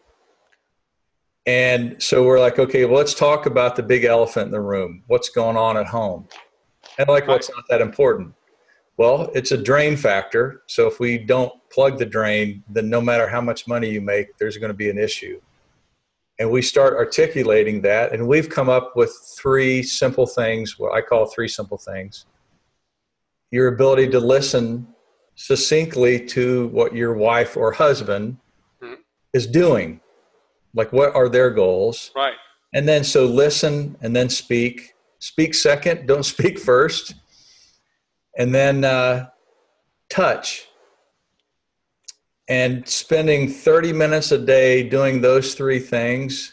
And so we're like, okay, well, let's talk about the big elephant in the room. What's going on at home? And like, what's not that important? Well, it's a drain factor. So if we don't plug the drain, then no matter how much money you make, there's going to be an issue. And we start articulating that. And we've come up with three simple things, what I call three simple things. Your ability to listen succinctly to what your wife or husband mm-hmm. is doing. Like, what are their goals? Right. And then so listen and then speak. Speak second, don't speak first. And then uh, touch. And spending thirty minutes a day doing those three things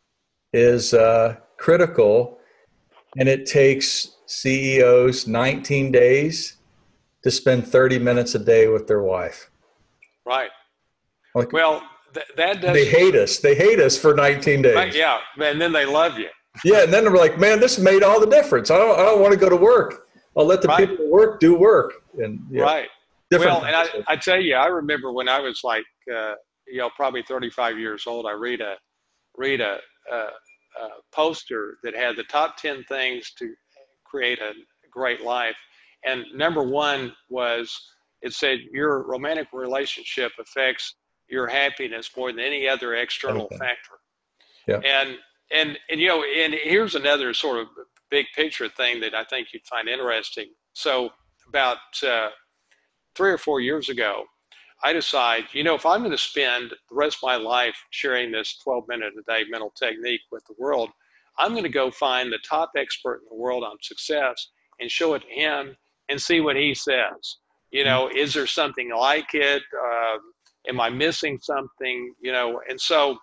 is uh, critical. And it takes C E Os nineteen days to spend thirty minutes a day with their wife. Right. Like, well, th- that does. They hate us. They hate us for nineteen days. Right, yeah, and then they love you. Yeah, and then they're like, man, this made all the difference. I don't, I don't want to go to work. I'll let the Right. people at work do work. And yeah, Right. different Well, and I, things. I tell you, I remember when I was like, uh, you know, probably thirty-five years old, I read a read a, a, a poster that had the top ten things to create a great life. And number one was, it said, your romantic relationship affects your happiness more than any other external Okay. factor. Yeah. And, and, and, you know, and here's another sort of big picture thing that I think you'd find interesting. So about uh, three or four years ago, I decide, you know, if I'm going to spend the rest of my life sharing this twelve minute a day mental technique with the world, I'm going to go find the top expert in the world on success and show it to him and see what he says. You know, mm-hmm. Is there something like it? Uh, am I missing something? You know, and so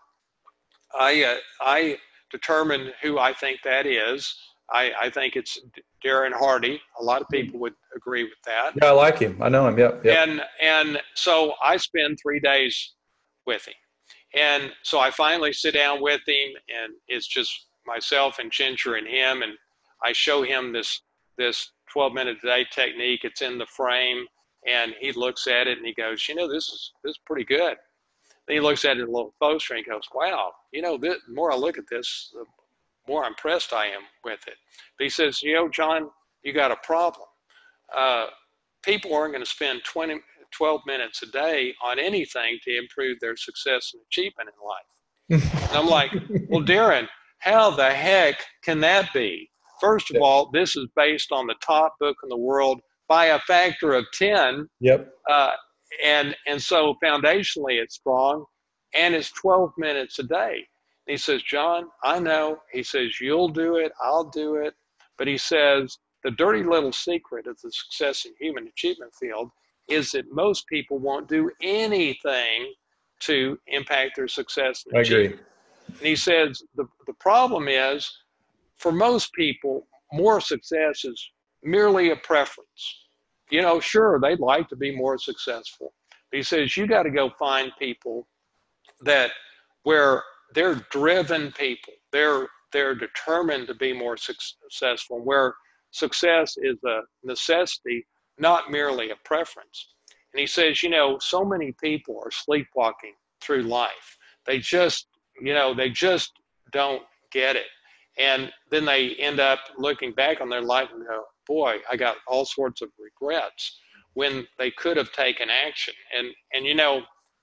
I uh, I determined who I think that is. I, I think it's Darren Hardy. A lot of people would agree with that. Yeah, I like him. I know him. Yep. yep. And and so I spend three days with him. And so I finally sit down with him, and it's just myself and Ginger and him, and I show him this this twelve minute a day technique. It's in the frame, and he looks at it and he goes, you know, this is this is pretty good. Then he looks at it a little closer and he goes, wow, you know, the more I look at this, the more impressed I am with it. But he says, you know, John, you got a problem. Uh, people aren't going to spend twenty, twelve minutes a day on anything to improve their success and achievement in life. And I'm like, well, Darren, how the heck can that be? First of all, this is based on the top book in the world by a factor of ten. Yep. Uh, and, and so foundationally it's strong, and it's twelve minutes a day. He says, John, I know. He says, you'll do it. I'll do it. But he says, the dirty little secret of the success in human achievement field is that most people won't do anything to impact their success and I achievement. agree. And he says, the, the problem is, for most people, more success is merely a preference. You know, sure, they'd like to be more successful. But he says, you got to go find people that where they're driven people. They're they're determined to be more successful, where success is a necessity, not merely a preference. And he says, you know, so many people are sleepwalking through life. They just, you know, they just don't get it. And then they end up looking back on their life and go, boy, I got all sorts of regrets when they could have taken action. And, and you know,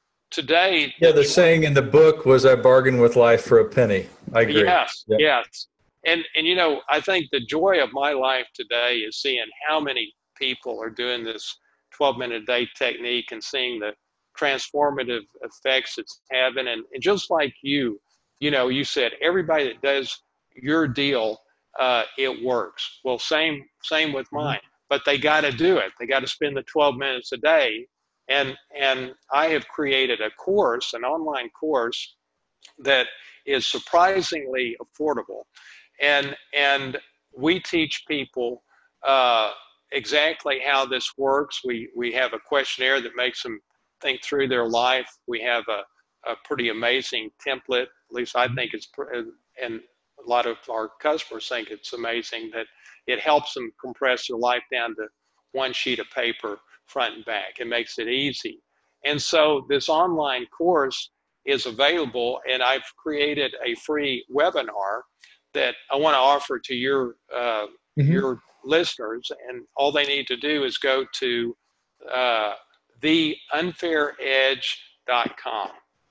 today, yeah, the saying in the book was, I bargained with life for a penny. I agree. Yes, yep. yes. And, and, you know, I think the joy of my life today is seeing how many people are doing this twelve minute a day technique and seeing the transformative effects it's having. And, and just like you, you know, you said, everybody that does your deal, uh, it works. Well, same, same with mine, but they got to do it. They got to spend the twelve minutes a day. And and I have created a course, an online course that is surprisingly affordable. And and we teach people uh, exactly how this works. We we have a questionnaire that makes them think through their life. We have a, a pretty amazing template, at least I think it's, and a lot of our customers think it's amazing, that it helps them compress their life down to one sheet of paper, front and back. It makes it easy. And so this online course is available, and I've created a free webinar that I want to offer to your uh, mm-hmm. your listeners. And all they need to do is go to uh, the unfair edge dot com,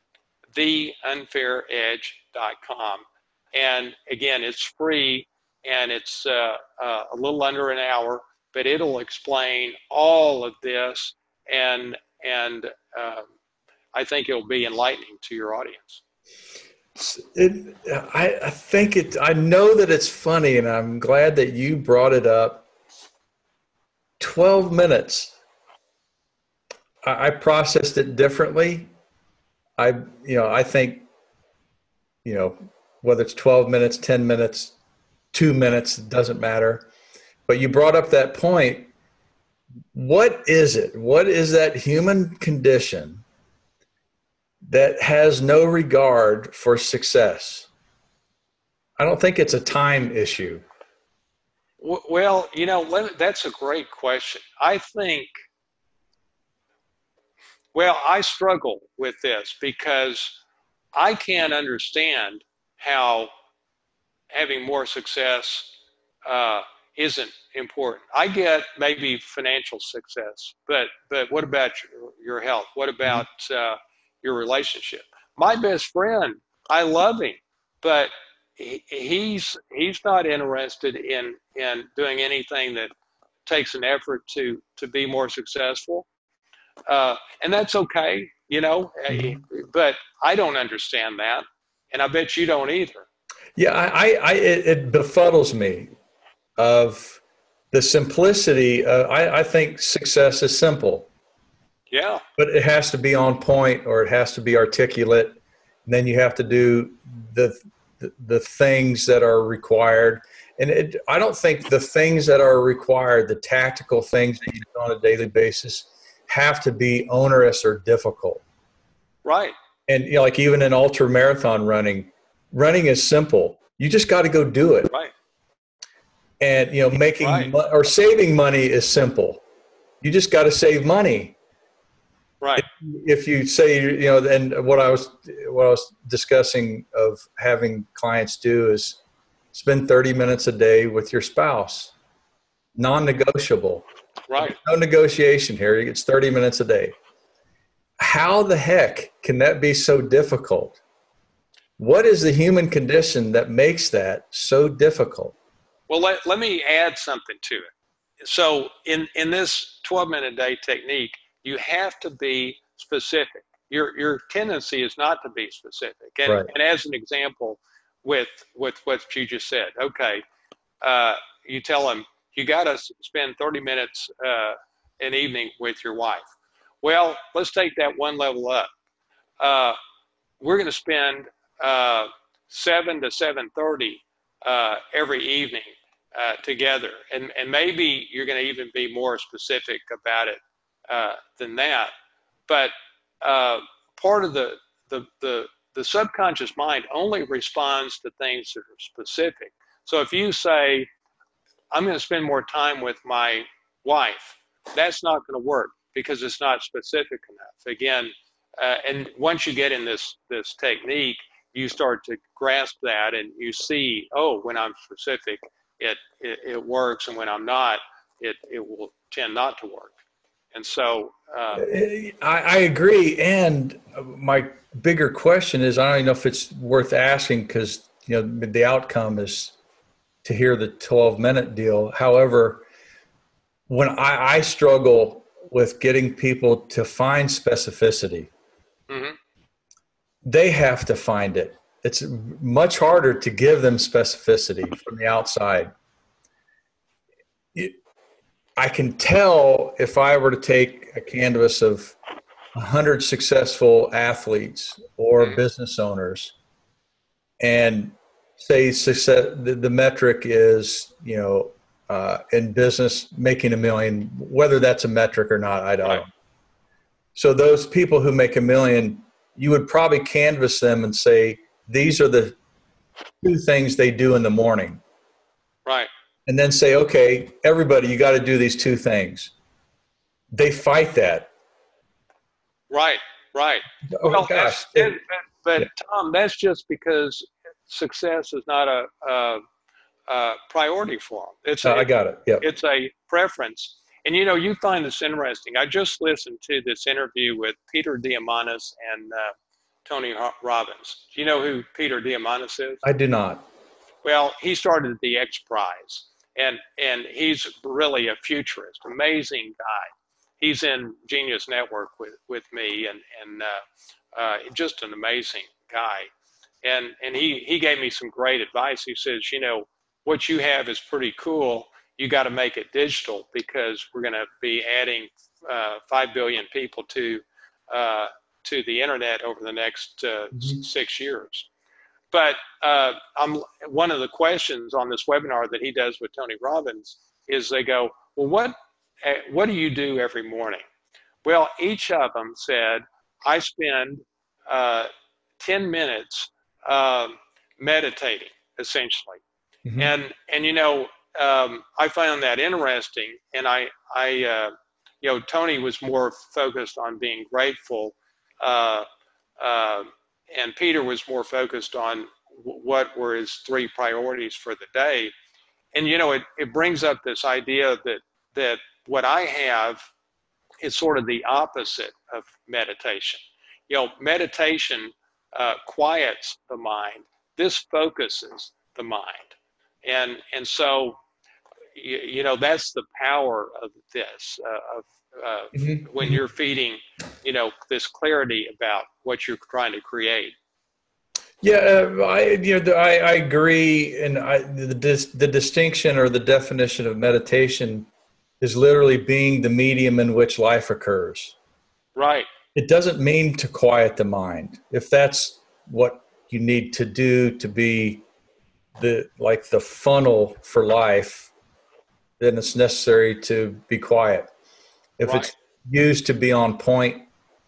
the unfair edge dot com. And again, it's free, and it's uh, uh, a little under an hour, but it'll explain all of this, and and uh, I think it'll be enlightening to your audience. It, I, I think it, I know that it's funny, and I'm glad that you brought it up. twelve minutes. I, I processed it differently. I, you know, I think, you know, whether it's twelve minutes, ten minutes, two minutes, it doesn't matter. But you brought up that point. What is it? What is that human condition that has no regard for success? I don't think it's a time issue. Well, you know, that's a great question. I think, well, I struggle with this because I can't understand how having more success uh, isn't important. I get maybe financial success, but but what about your, your health? What about uh, your relationship? My best friend, I love him, but he, he's he's not interested in in doing anything that takes an effort to to be more successful, uh, and that's okay, you know. Mm-hmm. But I don't understand that, and I bet you don't either. Yeah, I, I, I it, it befuddles me of the simplicity. Uh, I, I think success is simple. Yeah. But it has to be on point, or it has to be articulate. And then you have to do the the, the things that are required. And it, I don't think the things that are required, the tactical things that you do on a daily basis, have to be onerous or difficult. Right. And you know, like even in ultra marathon running, running is simple. You just got to go do it. Right. And you know, making right. mo- or saving money is simple. You just got to save money. Right. If, if you say, you know, and what I was what I was discussing of having clients do is spend thirty minutes a day with your spouse, non-negotiable. Right. No negotiation here. It's thirty minutes a day. How the heck can that be so difficult? What is the human condition that makes that so difficult? Well, let, let me add something to it. So in, in this twelve minute a day technique, you have to be specific. Your your tendency is not to be specific. And, right. and as an example with, with what you just said, okay, uh, you tell them, you got to spend thirty minutes uh, an evening with your wife. Well, let's take that one level up. Uh, we're going to spend uh, seven to seven thirty uh, every evening uh, together, and and maybe you're going to even be more specific about it uh, than that. But uh, part of the, the the the subconscious mind only responds to things that are specific. So if you say, I'm going to spend more time with my wife, that's not going to work because it's not specific enough. Again, uh, and once you get in this this technique, you start to grasp that, and you see, oh, when I'm specific, it it, it works, and when I'm not, it it will tend not to work. And so, uh, I, I agree. And my bigger question is, I don't even know if it's worth asking because you know the outcome is to hear the twelve minute deal. However, when I, I struggle with getting people to find specificity, mm-hmm. they have to find it. It's much harder to give them specificity from the outside. It, I can tell if I were to take a canvas of a hundred successful athletes or mm-hmm. business owners and say success, the, the metric is, you know, uh, in business, making a million, whether that's a metric or not, I don't right. know. So those people who make a million, you would probably canvas them and say, these are the two things they do in the morning. Right. And then say, okay, everybody, you got to do these two things. They fight that. Right, right. Oh, well, gosh. But, but yeah. Tom, that's just because success is not a, a, a priority for them. It's a, uh, I got it. Yeah. It's a preference. And, you know, you find this interesting. I just listened to this interview with Peter Diamandis and uh, Tony Robbins. Do you know who Peter Diamandis is? I do not. Well, he started the X Prize, and, and he's really a futurist, amazing guy. He's in Genius Network with, with me, and, and uh, uh, just an amazing guy. And, and he, he gave me some great advice. He says, you know, what you have is pretty cool. You got to make it digital because we're going to be adding uh, five billion people to uh, to the internet over the next uh, mm-hmm. six years. But uh, I'm, one of the questions on this webinar that he does with Tony Robbins is they go, well, what what do you do every morning? Well, each of them said, I spend uh, ten minutes uh, meditating, essentially. Mm-hmm. And, and, you know, um, I found that interesting. And I, I uh, you know, Tony was more focused on being grateful. Uh, uh, and Peter was more focused on w- what were his three priorities for the day. And, you know, it, it brings up this idea that, that what I have is sort of the opposite of meditation. You know, meditation uh, quiets the mind. This focuses the mind. And, and so, you, you know, that's the power of this, uh, of uh, mm-hmm. when you're feeding, you know, this clarity about what you're trying to create. Yeah, uh, I you know I, I agree, and I, the dis, the distinction or the definition of meditation is literally being the medium in which life occurs. Right. It doesn't mean to quiet the mind. If that's what you need to do to be the like the funnel for life, then it's necessary to be quiet. If right. it's used to be on point,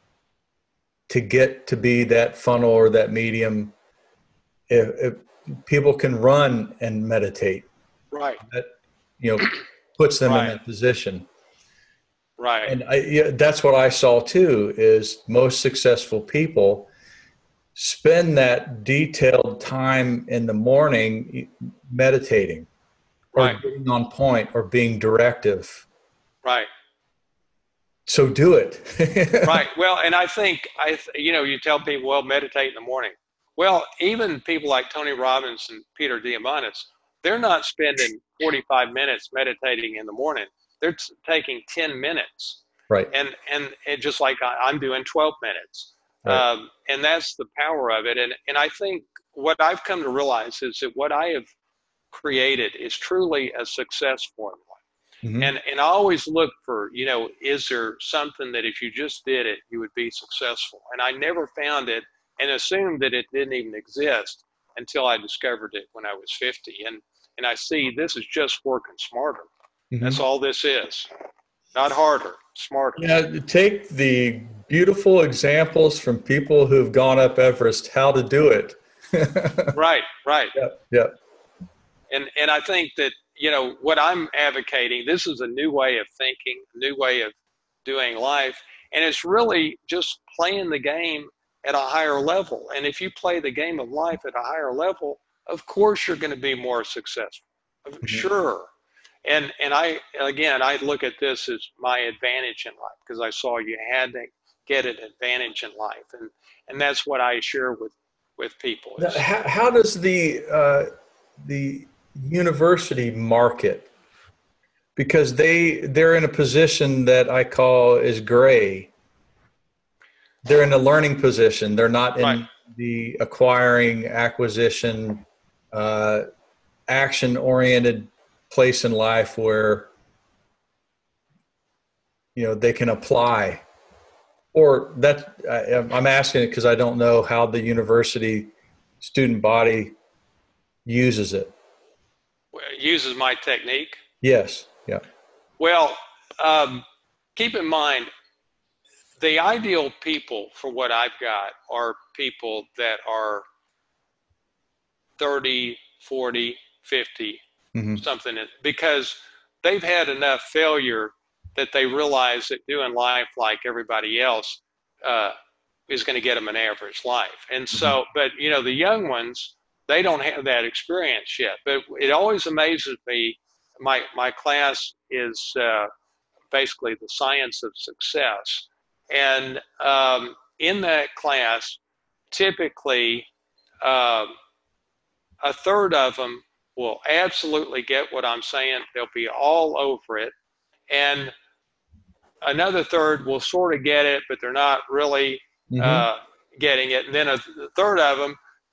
to get to be that funnel or that medium, if, if people can run and meditate, right? That, you know, puts them right. in that position, right? And I, yeah, that's what I saw too. Is most successful people spend that detailed time in the morning meditating, or right. being on point, or being directive, right? So do it. Right. Well, and I think, I, you know, you tell people, well, meditate in the morning. Well, even people like Tony Robbins and Peter Diamandis, they're not spending forty-five minutes meditating in the morning. They're t- taking ten minutes. Right. And, and it just like I, I'm doing twelve minutes. Right. Um, and that's the power of it. And, and I think what I've come to realize is that what I have created is truly a success formula. Mm-hmm. And and I always look for, you know, is there something that if you just did it, you would be successful? And I never found it and assumed that it didn't even exist until I discovered it when I was fifty. And, and I see this is just working smarter. Mm-hmm. That's all this is. Not harder, smarter. Yeah, take the beautiful examples from people who've gone up Everest, how to do it. Right, right. Yeah, yeah. And and I think that, you know, what I'm advocating, this is a new way of thinking, a new way of doing life. And it's really just playing the game at a higher level. And if you play the game of life at a higher level, of course, you're going to be more successful. Mm-hmm. Sure. And, and I, again, I look at this as my advantage in life because I saw you had to get an advantage in life. And, and that's what I share with, with people. Now, how, how does the, uh, the, university market, because they they're in a position that I call is gray. They're in a learning position. They're not in right. the acquiring, acquisition, uh, action-oriented place in life where, you know, they can apply. Or that I, I'm asking it because I don't know how the university student body uses it. Uses my technique? Yes. Yeah. Well, um, keep in mind, the ideal people for what I've got are people that are thirty, forty, fifty, mm-hmm. something, because they've had enough failure that they realize that doing life like everybody else uh, is going to get them an average life. And so, mm-hmm. but, you know, the young ones, they don't have that experience yet, but it always amazes me. My my class is uh, basically the science of success, and um, in that class, typically uh, a third of them will absolutely get what I'm saying. They'll be all over it, and another third will sort of get it, but they're not really mm-hmm. uh, getting it. And then a third of them,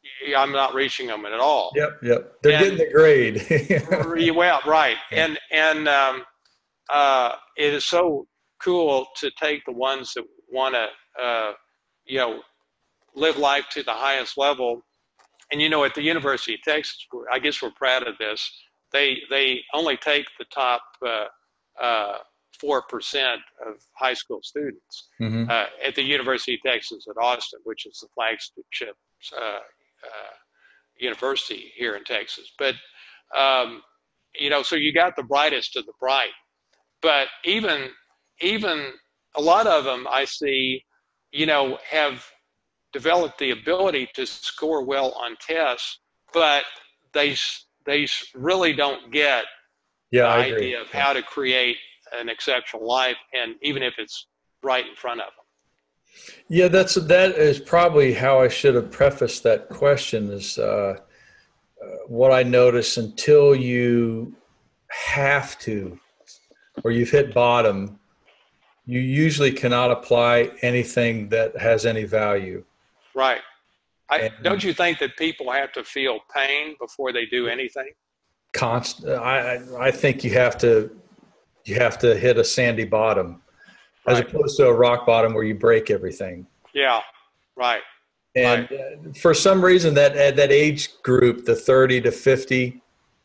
I'm not reaching them at all. Yep, yep. They're And, getting the grade. well, right. And, and um, uh, it is so cool to take the ones that want to, uh, you know, live life to the highest level. And, you know, at the University of Texas, I guess we're proud of this. They, they only take the top uh, uh, four percent of high school students mm-hmm. uh, at the University of Texas at Austin, which is the flagship uh, uh, university here in Texas. But, um, you know, so you got the brightest of the bright. But even, even a lot of them I see, you know, have developed the ability to score well on tests, but they, they really don't get yeah, the I idea agree. of how to create an exceptional life, and even if it's right in front of them. Yeah, that's that is probably how I should have prefaced that question. Is uh, uh, what I notice until you have to, or you've hit bottom, you usually cannot apply anything that has any value. Right. I, and, don't you think that people have to feel pain before they do anything? Const, I I think you have to. You have to hit a sandy bottom, right, as opposed to a rock bottom where you break everything. Yeah, right. And right. for some reason, that that age group, the thirty to fifty,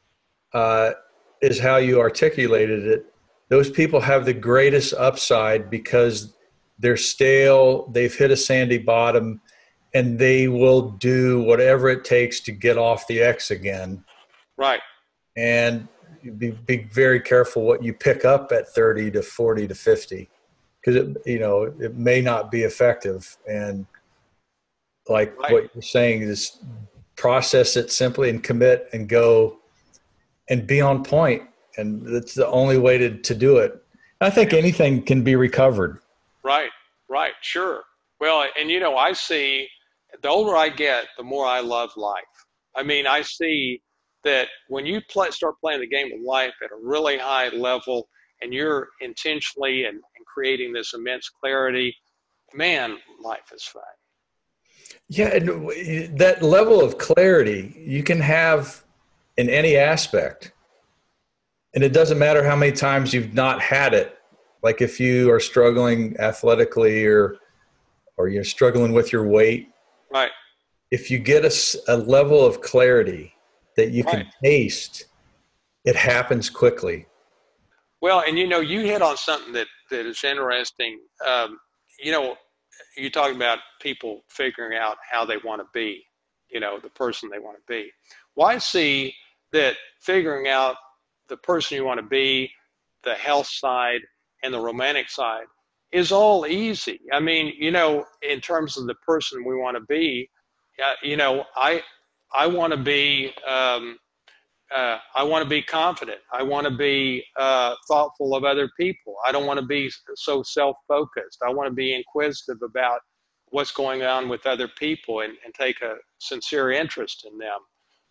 uh, is how you articulated it. Those people have the greatest upside because they're stale, they've hit a sandy bottom, and they will do whatever it takes to get off the X again. Right. And Be, be very careful what you pick up at thirty to forty to fifty, because it, you know, it may not be effective. And like right. what you're saying is process it simply and commit and go and be on point. And that's the only way to, to do it. I think anything can be recovered. Right, right, sure. Well, and you know, I see the older I get, the more I love life. I mean, I see that when you play, start playing the game of life at a really high level and you're intentionally and, and creating this immense clarity, man, life is fun. Yeah, and that level of clarity you can have in any aspect. And it doesn't matter how many times you've not had it. Like if you are struggling athletically or or you're struggling with your weight. Right. If you get a, a level of clarity that you can right. taste, it happens quickly. Well, and you know, you hit on something that, that is interesting. Um, you know, you talking about people figuring out how they want to be, you know, the person they want to be. Well, I see that figuring out the person you want to be, the health side and the romantic side is all easy. I mean, you know, in terms of the person we want to be, uh, you know, I, I want to be, um, uh, I want to be confident. I want to be uh, thoughtful of other people. I don't want to be so self-focused. I want to be inquisitive about what's going on with other people and, and take a sincere interest in them.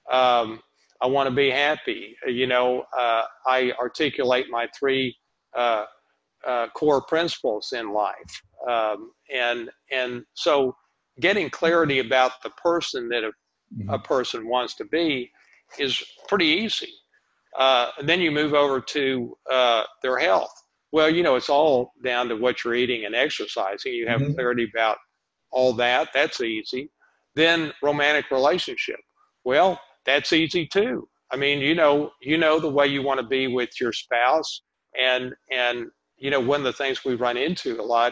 Um, I want to be happy. You know, uh, I articulate my three uh, uh, core principles in life. Um, and, and so getting clarity about the person that a, mm-hmm. a person wants to be is pretty easy. Uh, and then you move over to uh, their health. Well, you know, it's all down to what you're eating and exercising. You have mm-hmm. clarity about all that. That's easy. Then romantic relationship. Well, that's easy too. I mean, you know, you know the way you want to be with your spouse, and and you know, one of the things we run into a lot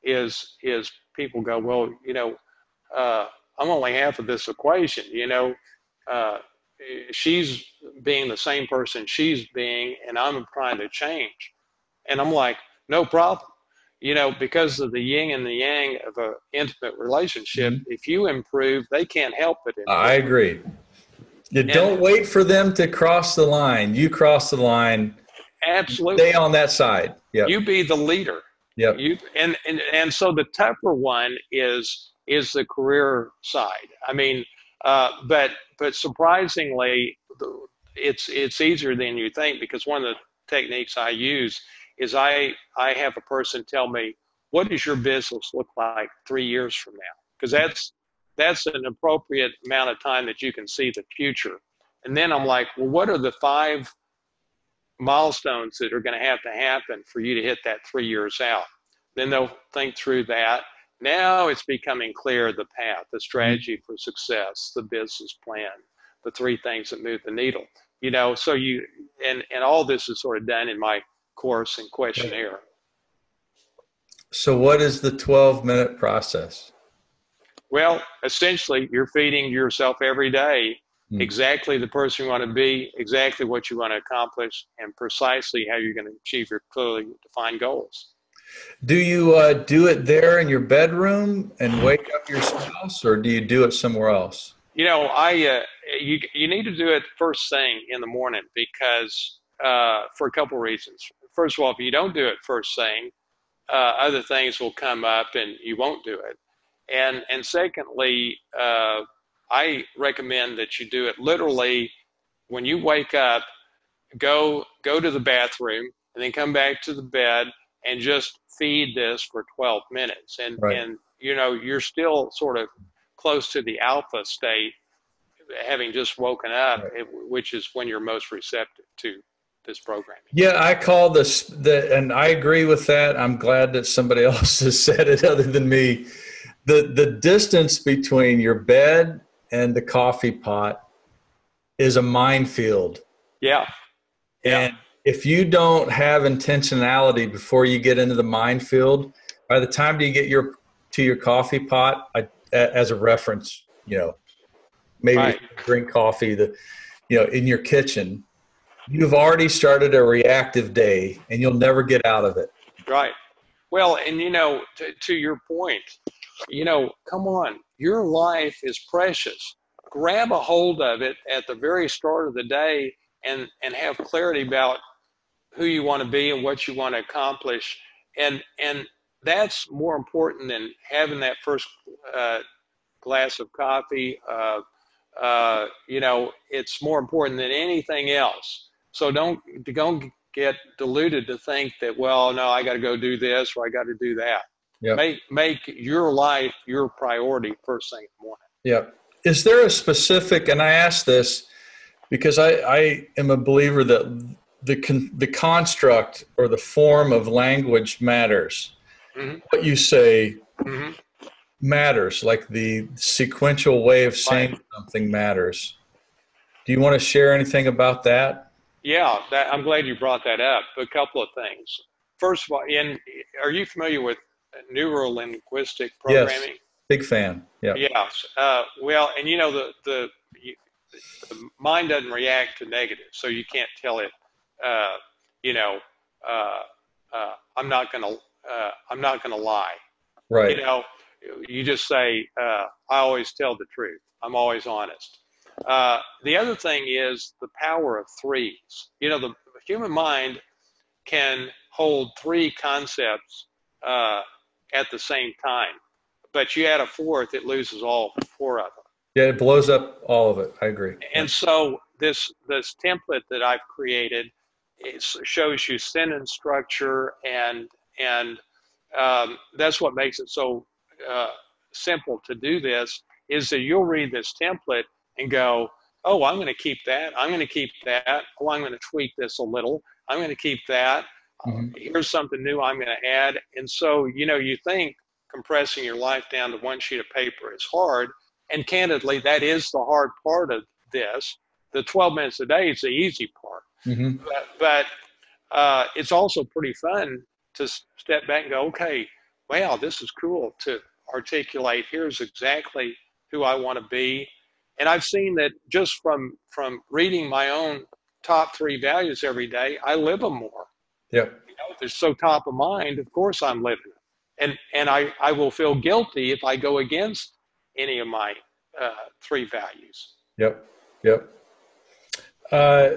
is is people go, well, you know, uh, I'm only half of this equation. You know, uh, she's being the same person she's being, and I'm trying to change. And I'm like, no problem. You know, because of the yin and the yang of an intimate relationship, mm-hmm. if you improve, they can't help but improve. I agree. You and don't wait for them to cross the line. You cross the line. Absolutely. Stay on that side. Yep. You be the leader. Yep. You and, and and so the tougher one is is the career side. I mean, uh, but but surprisingly, it's it's easier than you think, because one of the techniques I use is I I have a person tell me, what does your business look like three years from now? Because that's that's an appropriate amount of time that you can see the future. And then I'm like, well, what are the five milestones that are going to have to happen for you to hit that three years out? Then they'll think through that. Now it's becoming clear the path, the strategy for success, the business plan, the three things that move the needle. You know, so you, and, and all this is sort of done in my course and questionnaire. So what is the twelve minute process? Well, essentially, you're feeding yourself every day Hmm. exactly the person you want to be, exactly what you want to accomplish, and precisely how you're going to achieve your clearly defined goals. Do you uh, do it there in your bedroom and wake up your spouse, or do you do it somewhere else? You know, I uh, you you need to do it first thing in the morning because uh, for a couple reasons. First of all, if you don't do it first thing, uh, other things will come up and you won't do it. And and secondly, uh, I recommend that you do it literally when you wake up. Go go to the bathroom and then come back to the bed and just feed this for twelve minutes. And Right. and you know you're still sort of close to the alpha state, having just woken up, Right. it, which is when you're most receptive to this programming. Yeah, I call this the, and I agree with that. I'm glad that somebody else has said it other than me. The the distance between your bed and the coffee pot is a minefield. Yeah. Yeah. And if you don't have intentionality before you get into the minefield, by the time you get your to your coffee pot, I, as a reference, you know, maybe Right. drink coffee, the, you know, in your kitchen, you've already started a reactive day, and you'll never get out of it. Right. Well, and you know, to, to your point, you know, come on, your life is precious. Grab a hold of it at the very start of the day and, and have clarity about who you want to be and what you want to accomplish. And, and that's more important than having that first uh, glass of coffee. Uh, uh, you know, it's more important than anything else. So don't, don't get deluded to think that, well, no, I got to go do this or I got to do that. Yep. Make make your life your priority first thing in the morning. Yeah. Is there a specific, and I ask this because I, I am a believer that the con, the construct or the form of language matters. Mm-hmm. What you say Mm-hmm. matters, like the sequential way of saying Right. something matters. Do you want to share anything about that? Yeah, that, I'm glad you brought that up. A couple of things. First of all, in, are you familiar with neuro-linguistic programming? Yes. Big fan. Yeah. Yes. Uh, well, and you know, the, the, you, the mind doesn't react to negative, so you can't tell it, uh, you know, uh, uh, I'm not going to, uh, I'm not going to lie. Right. You know, you just say, uh, I always tell the truth. I'm always honest. Uh, the other thing is the power of threes. You know, the human mind can hold three concepts uh, at the same time, but you add a fourth, it loses all four of them. Yeah, it blows up all of it. I agree. And so this this template that I've created, it shows you sentence structure, and and um, that's what makes it so uh, simple to do this, is that you'll read this template and go, oh, I'm going to keep that. I'm going to keep that. Oh, I'm going to tweak this a little. I'm going to keep that. Mm-hmm. Here's something new I'm going to add. And so, you know, you think compressing your life down to one sheet of paper is hard. And candidly, that is the hard part of this. The twelve minutes a day is the easy part. Mm-hmm. But, but uh, it's also pretty fun to step back and go, okay, wow, this is cool to articulate. Here's exactly who I want to be. And I've seen that just from, from reading my own top three values every day, I live them more. Yeah. You know, if they're so top of mind, of course I'm living them. And, and I, I will feel guilty if I go against any of my uh, three values. Yep. Yep. Uh,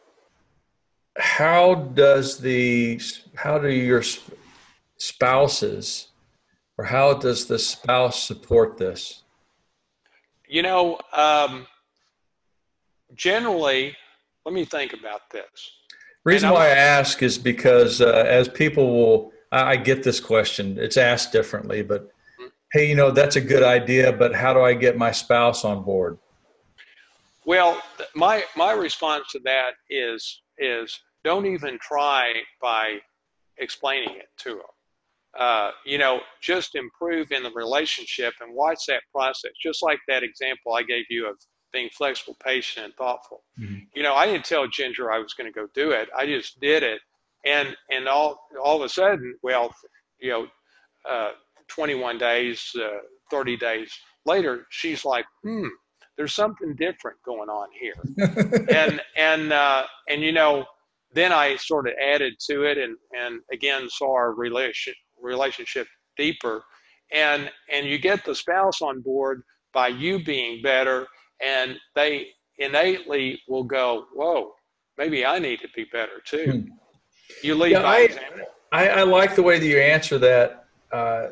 how does the, how do your spouses, or how does the spouse support this? You know, um, generally, let me think about this. Reason And why I- I ask is because uh, as people will, I I get this question, it's asked differently, but hey, you know, that's a good idea, but how do I get my spouse on board? Well, my my response to that is is don't even try by explaining it to them. Uh, you know, just improve in the relationship and watch that process. Just like that example I gave you of being flexible, patient, and thoughtful. Mm-hmm. You know, I didn't tell Ginger I was going to go do it. I just did it, and and all all of a sudden, well, you know, uh, twenty-one days, uh, thirty days later, she's like, hmm, there's something different going on here, and and uh, and you know, then I sort of added to it, and and again saw our relation. relationship deeper, and and you get the spouse on board by you being better, and they innately will go, whoa, maybe I need to be better too. Hmm. You lead yeah, by I, example. I, I like the way that you answer that, uh,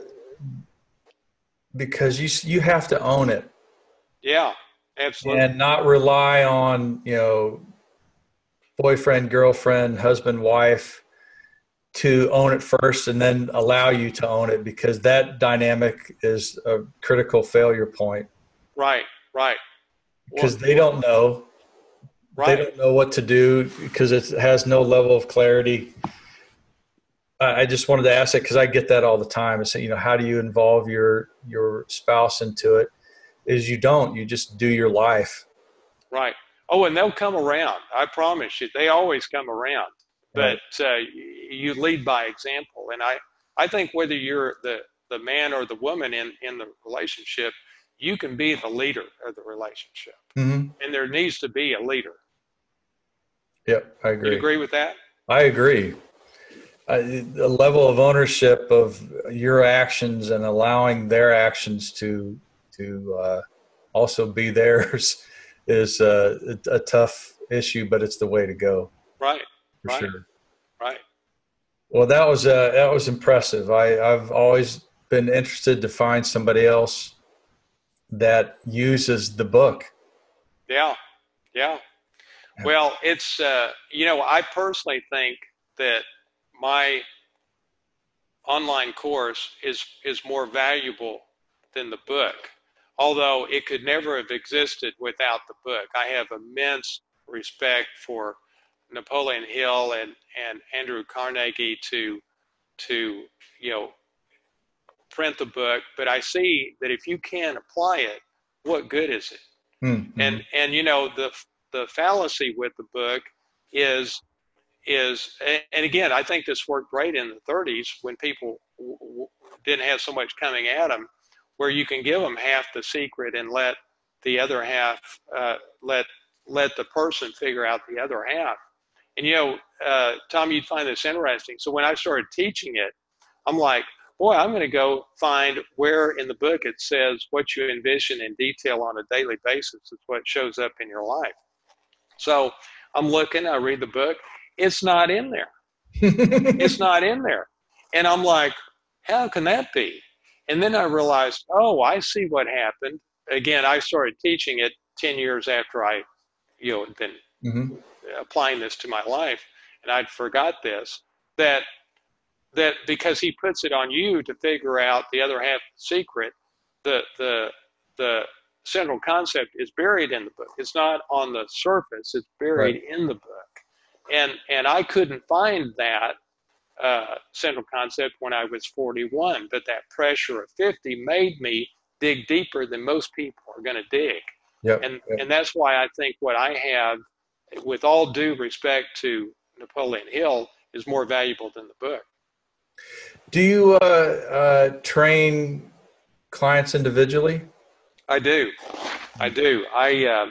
because you you have to own it. Yeah, absolutely. And not rely on, you know, boyfriend, girlfriend, husband, wife to own it first and then allow you to own it, because that dynamic is a critical failure point. Right, right. Because well, they don't know. Right. They don't know what to do because it has no level of clarity. I just wanted to ask that because I get that all the time. It's, you know, how do you involve your your spouse into it? Is you don't. You just do your life. Right. Oh, and they'll come around. I promise you. They always come around. But uh, you lead by example. And I, I think whether you're the, the man or the woman in, in the relationship, you can be the leader of the relationship. Mm-hmm. And there needs to be a leader. Yep, I agree. You agree with that? I agree. I, the level of ownership of your actions and allowing their actions to to uh, also be theirs is uh, a, a tough issue, but it's the way to go. Right. For right. sure. Right. Well, that was uh, that was impressive. I, I've always been interested to find somebody else that uses the book. Yeah. Yeah. Well, it's, uh, you know, I personally think that my online course is, is more valuable than the book, although it could never have existed without the book. I have immense respect for Napoleon Hill and, and Andrew Carnegie to, to, you know, print the book, but I see that if you can't apply it, what good is it? Mm-hmm. And, and, you know, the, the fallacy with the book is, is, and again, I think this worked great in the thirties when people w- w- didn't have so much coming at them, where you can give them half the secret and let the other half, uh, let, let the person figure out the other half. And, you know, uh, Tom, you'd find this interesting. So when I started teaching it, I'm like, boy, I'm going to go find where in the book it says what you envision in detail on a daily basis is what shows up in your life. So I'm looking, I read the book. It's not in there. It's not in there. And I'm like, how can that be? And then I realized, oh, I see what happened. Again, I started teaching it ten years after I, you know, had been mm-hmm. applying this to my life, and I'd forgot this, that that because he puts it on you to figure out the other half of the secret, the the the central concept is buried in the book. It's not on the surface, it's buried right. in the book. And and I couldn't find that uh, central concept when I was forty-one, but that pressure of fifty made me dig deeper than most people are going to dig. Yep. And yep. and that's why I think what I have, with all due respect to Napoleon Hill, is more valuable than the book. Do you uh, uh, train clients individually? I do. I do. I. Uh,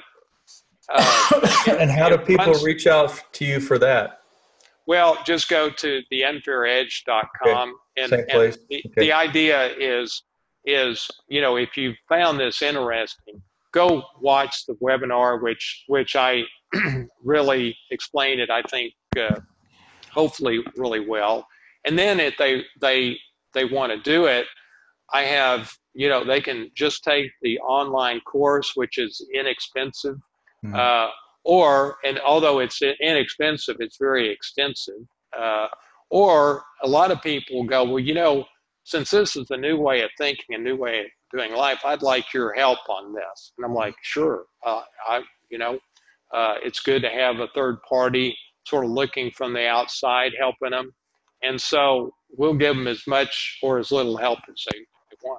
uh, and how do people runs, reach out to you for that? Well, just go to the unfair edge dot com. Okay. And, Same place. and the, okay. the idea is, is, you know, if you found this interesting, go watch the webinar, which, which I really explained it, I think, uh, hopefully really well. And then if they, they, they want to do it, I have, you know, they can just take the online course, which is inexpensive. Mm-hmm. Uh, or, and although it's inexpensive, it's very extensive. Uh, or a lot of people go, well, you know, since this is a new way of thinking, a new way of doing life, I'd like your help on this. And I'm like, sure. Uh, I, you know, uh, it's good to have a third party sort of looking from the outside, helping them. And so we'll give them as much or as little help as they, they want.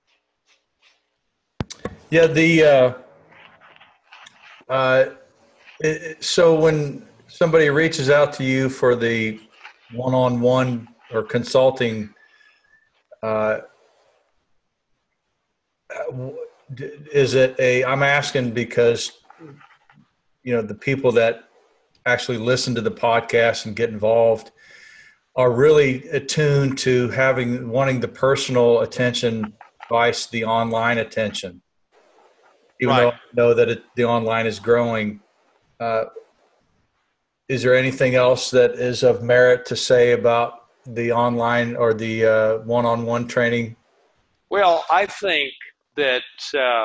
Yeah. The, uh, uh, it, so when somebody reaches out to you for the one-on-one or consulting, uh, is it a, I'm asking because, you know, the people that actually listen to the podcast and get involved are really attuned to having, wanting the personal attention vice the online attention. Even Right. though I know that it, the online is growing, uh, is there anything else that is of merit to say about the online or the uh, one-on-one training? Well, I think that uh,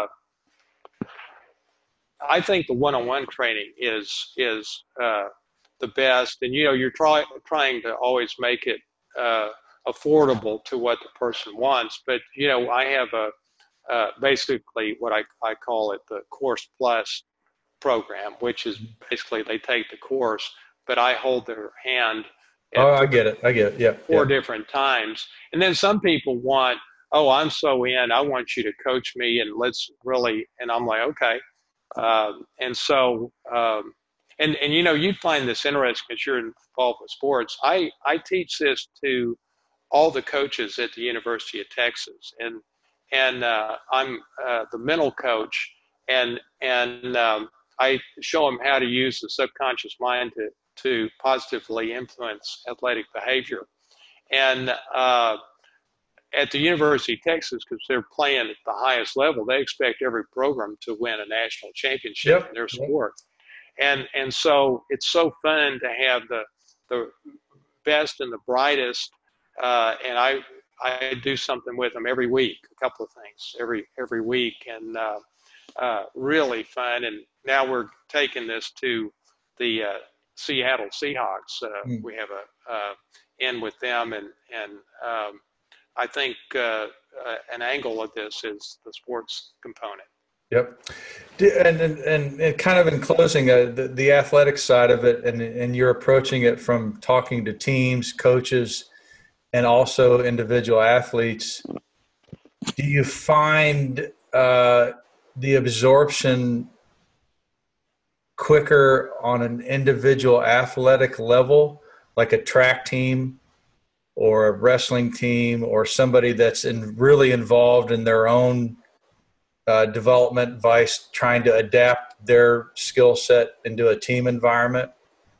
I think the one-on-one training is is uh, the best, and you know you're trying trying to always make it uh, affordable to what the person wants. But you know I have a uh, basically what I, I call it the Course Plus program, which is basically they take the course, but I hold their hand. Oh, I get it. I get it. Yeah. Four yeah. different times, and then some people want, oh, I'm so in, I want you to coach me, and let's really, and I'm like, okay. Um, and so, um, and, and, you know, you'd find this interesting because you're involved with sports. I, I teach this to all the coaches at the University of Texas, and, and, uh, I'm, uh, the mental coach, and, and, um, I show them how to use the subconscious mind to, to positively influence athletic behavior. And, uh, at the University of Texas, because they're playing at the highest level, they expect every program to win a national championship Yep. in their sport. And and so it's so fun to have the the best and the brightest. Uh, and I I do something with them every week, a couple of things every every week, and uh, uh, really fun. And now we're taking this to the uh, Seattle Seahawks. Uh, mm. We have a uh, in with them, and and um, I think uh, uh, an angle of this is the sports component. Yep. And, and, and kind of in closing, uh, the, the athletic side of it, and, and you're approaching it from talking to teams, coaches, and also individual athletes. Do you find uh, the absorption quicker on an individual athletic level, like a track team or a wrestling team, or somebody that's in really involved in their own uh, development, vice trying to adapt their skill set into a team environment?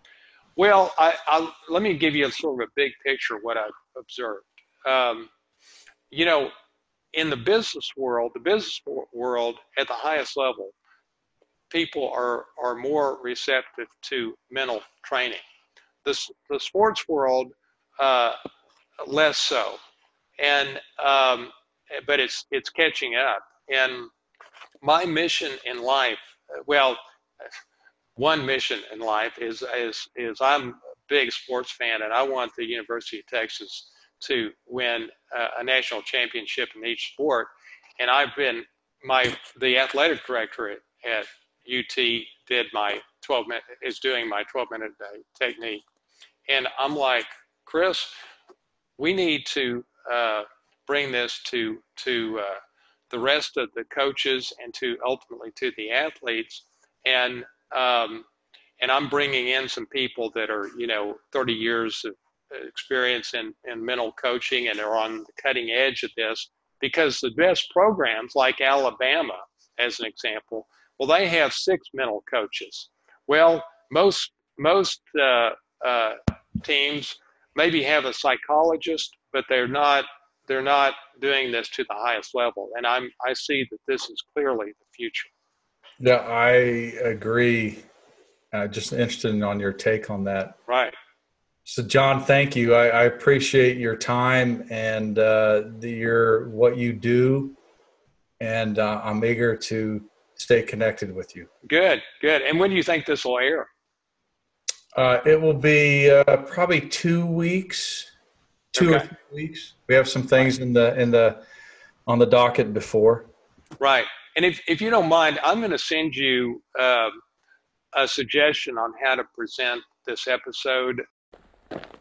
Well, I, I'll, let me give you a sort of a big picture of what I've observed. Um, you know, in the business world, the business world at the highest level, people are, are more receptive to mental training. This, the sports world, uh, less so, and um, but it's it's catching up. And my mission in life, well, one mission in life is is is I'm a big sports fan, and I want the University of Texas to win uh, a national championship in each sport. And I've been my the athletic director at, at U T did my twelve minute is doing my twelve minute technique, and I'm like, Chris, we need to uh, bring this to to uh, the rest of the coaches and to ultimately to the athletes. And um, and I'm bringing in some people that are, you know, thirty years of experience in, in mental coaching and are on the cutting edge of this, because the best programs like Alabama, as an example, well, they have six mental coaches. Well, most most uh, uh, teams maybe have a psychologist, but they're not they're not doing this to the highest level. And I'm I see that this is clearly the future. Yeah, I agree. Uh, just interested on your take on that. Right. So, John, thank you. I, I appreciate your time and uh, the, your what you do, and uh, I'm eager to stay connected with you. Good, good. And when do you think this will air? Uh, it will be uh, probably two weeks, two Okay. or three weeks. We have some things in the in the on the docket before. Right. And if, if you don't mind, I'm going to send you um, a suggestion on how to present this episode.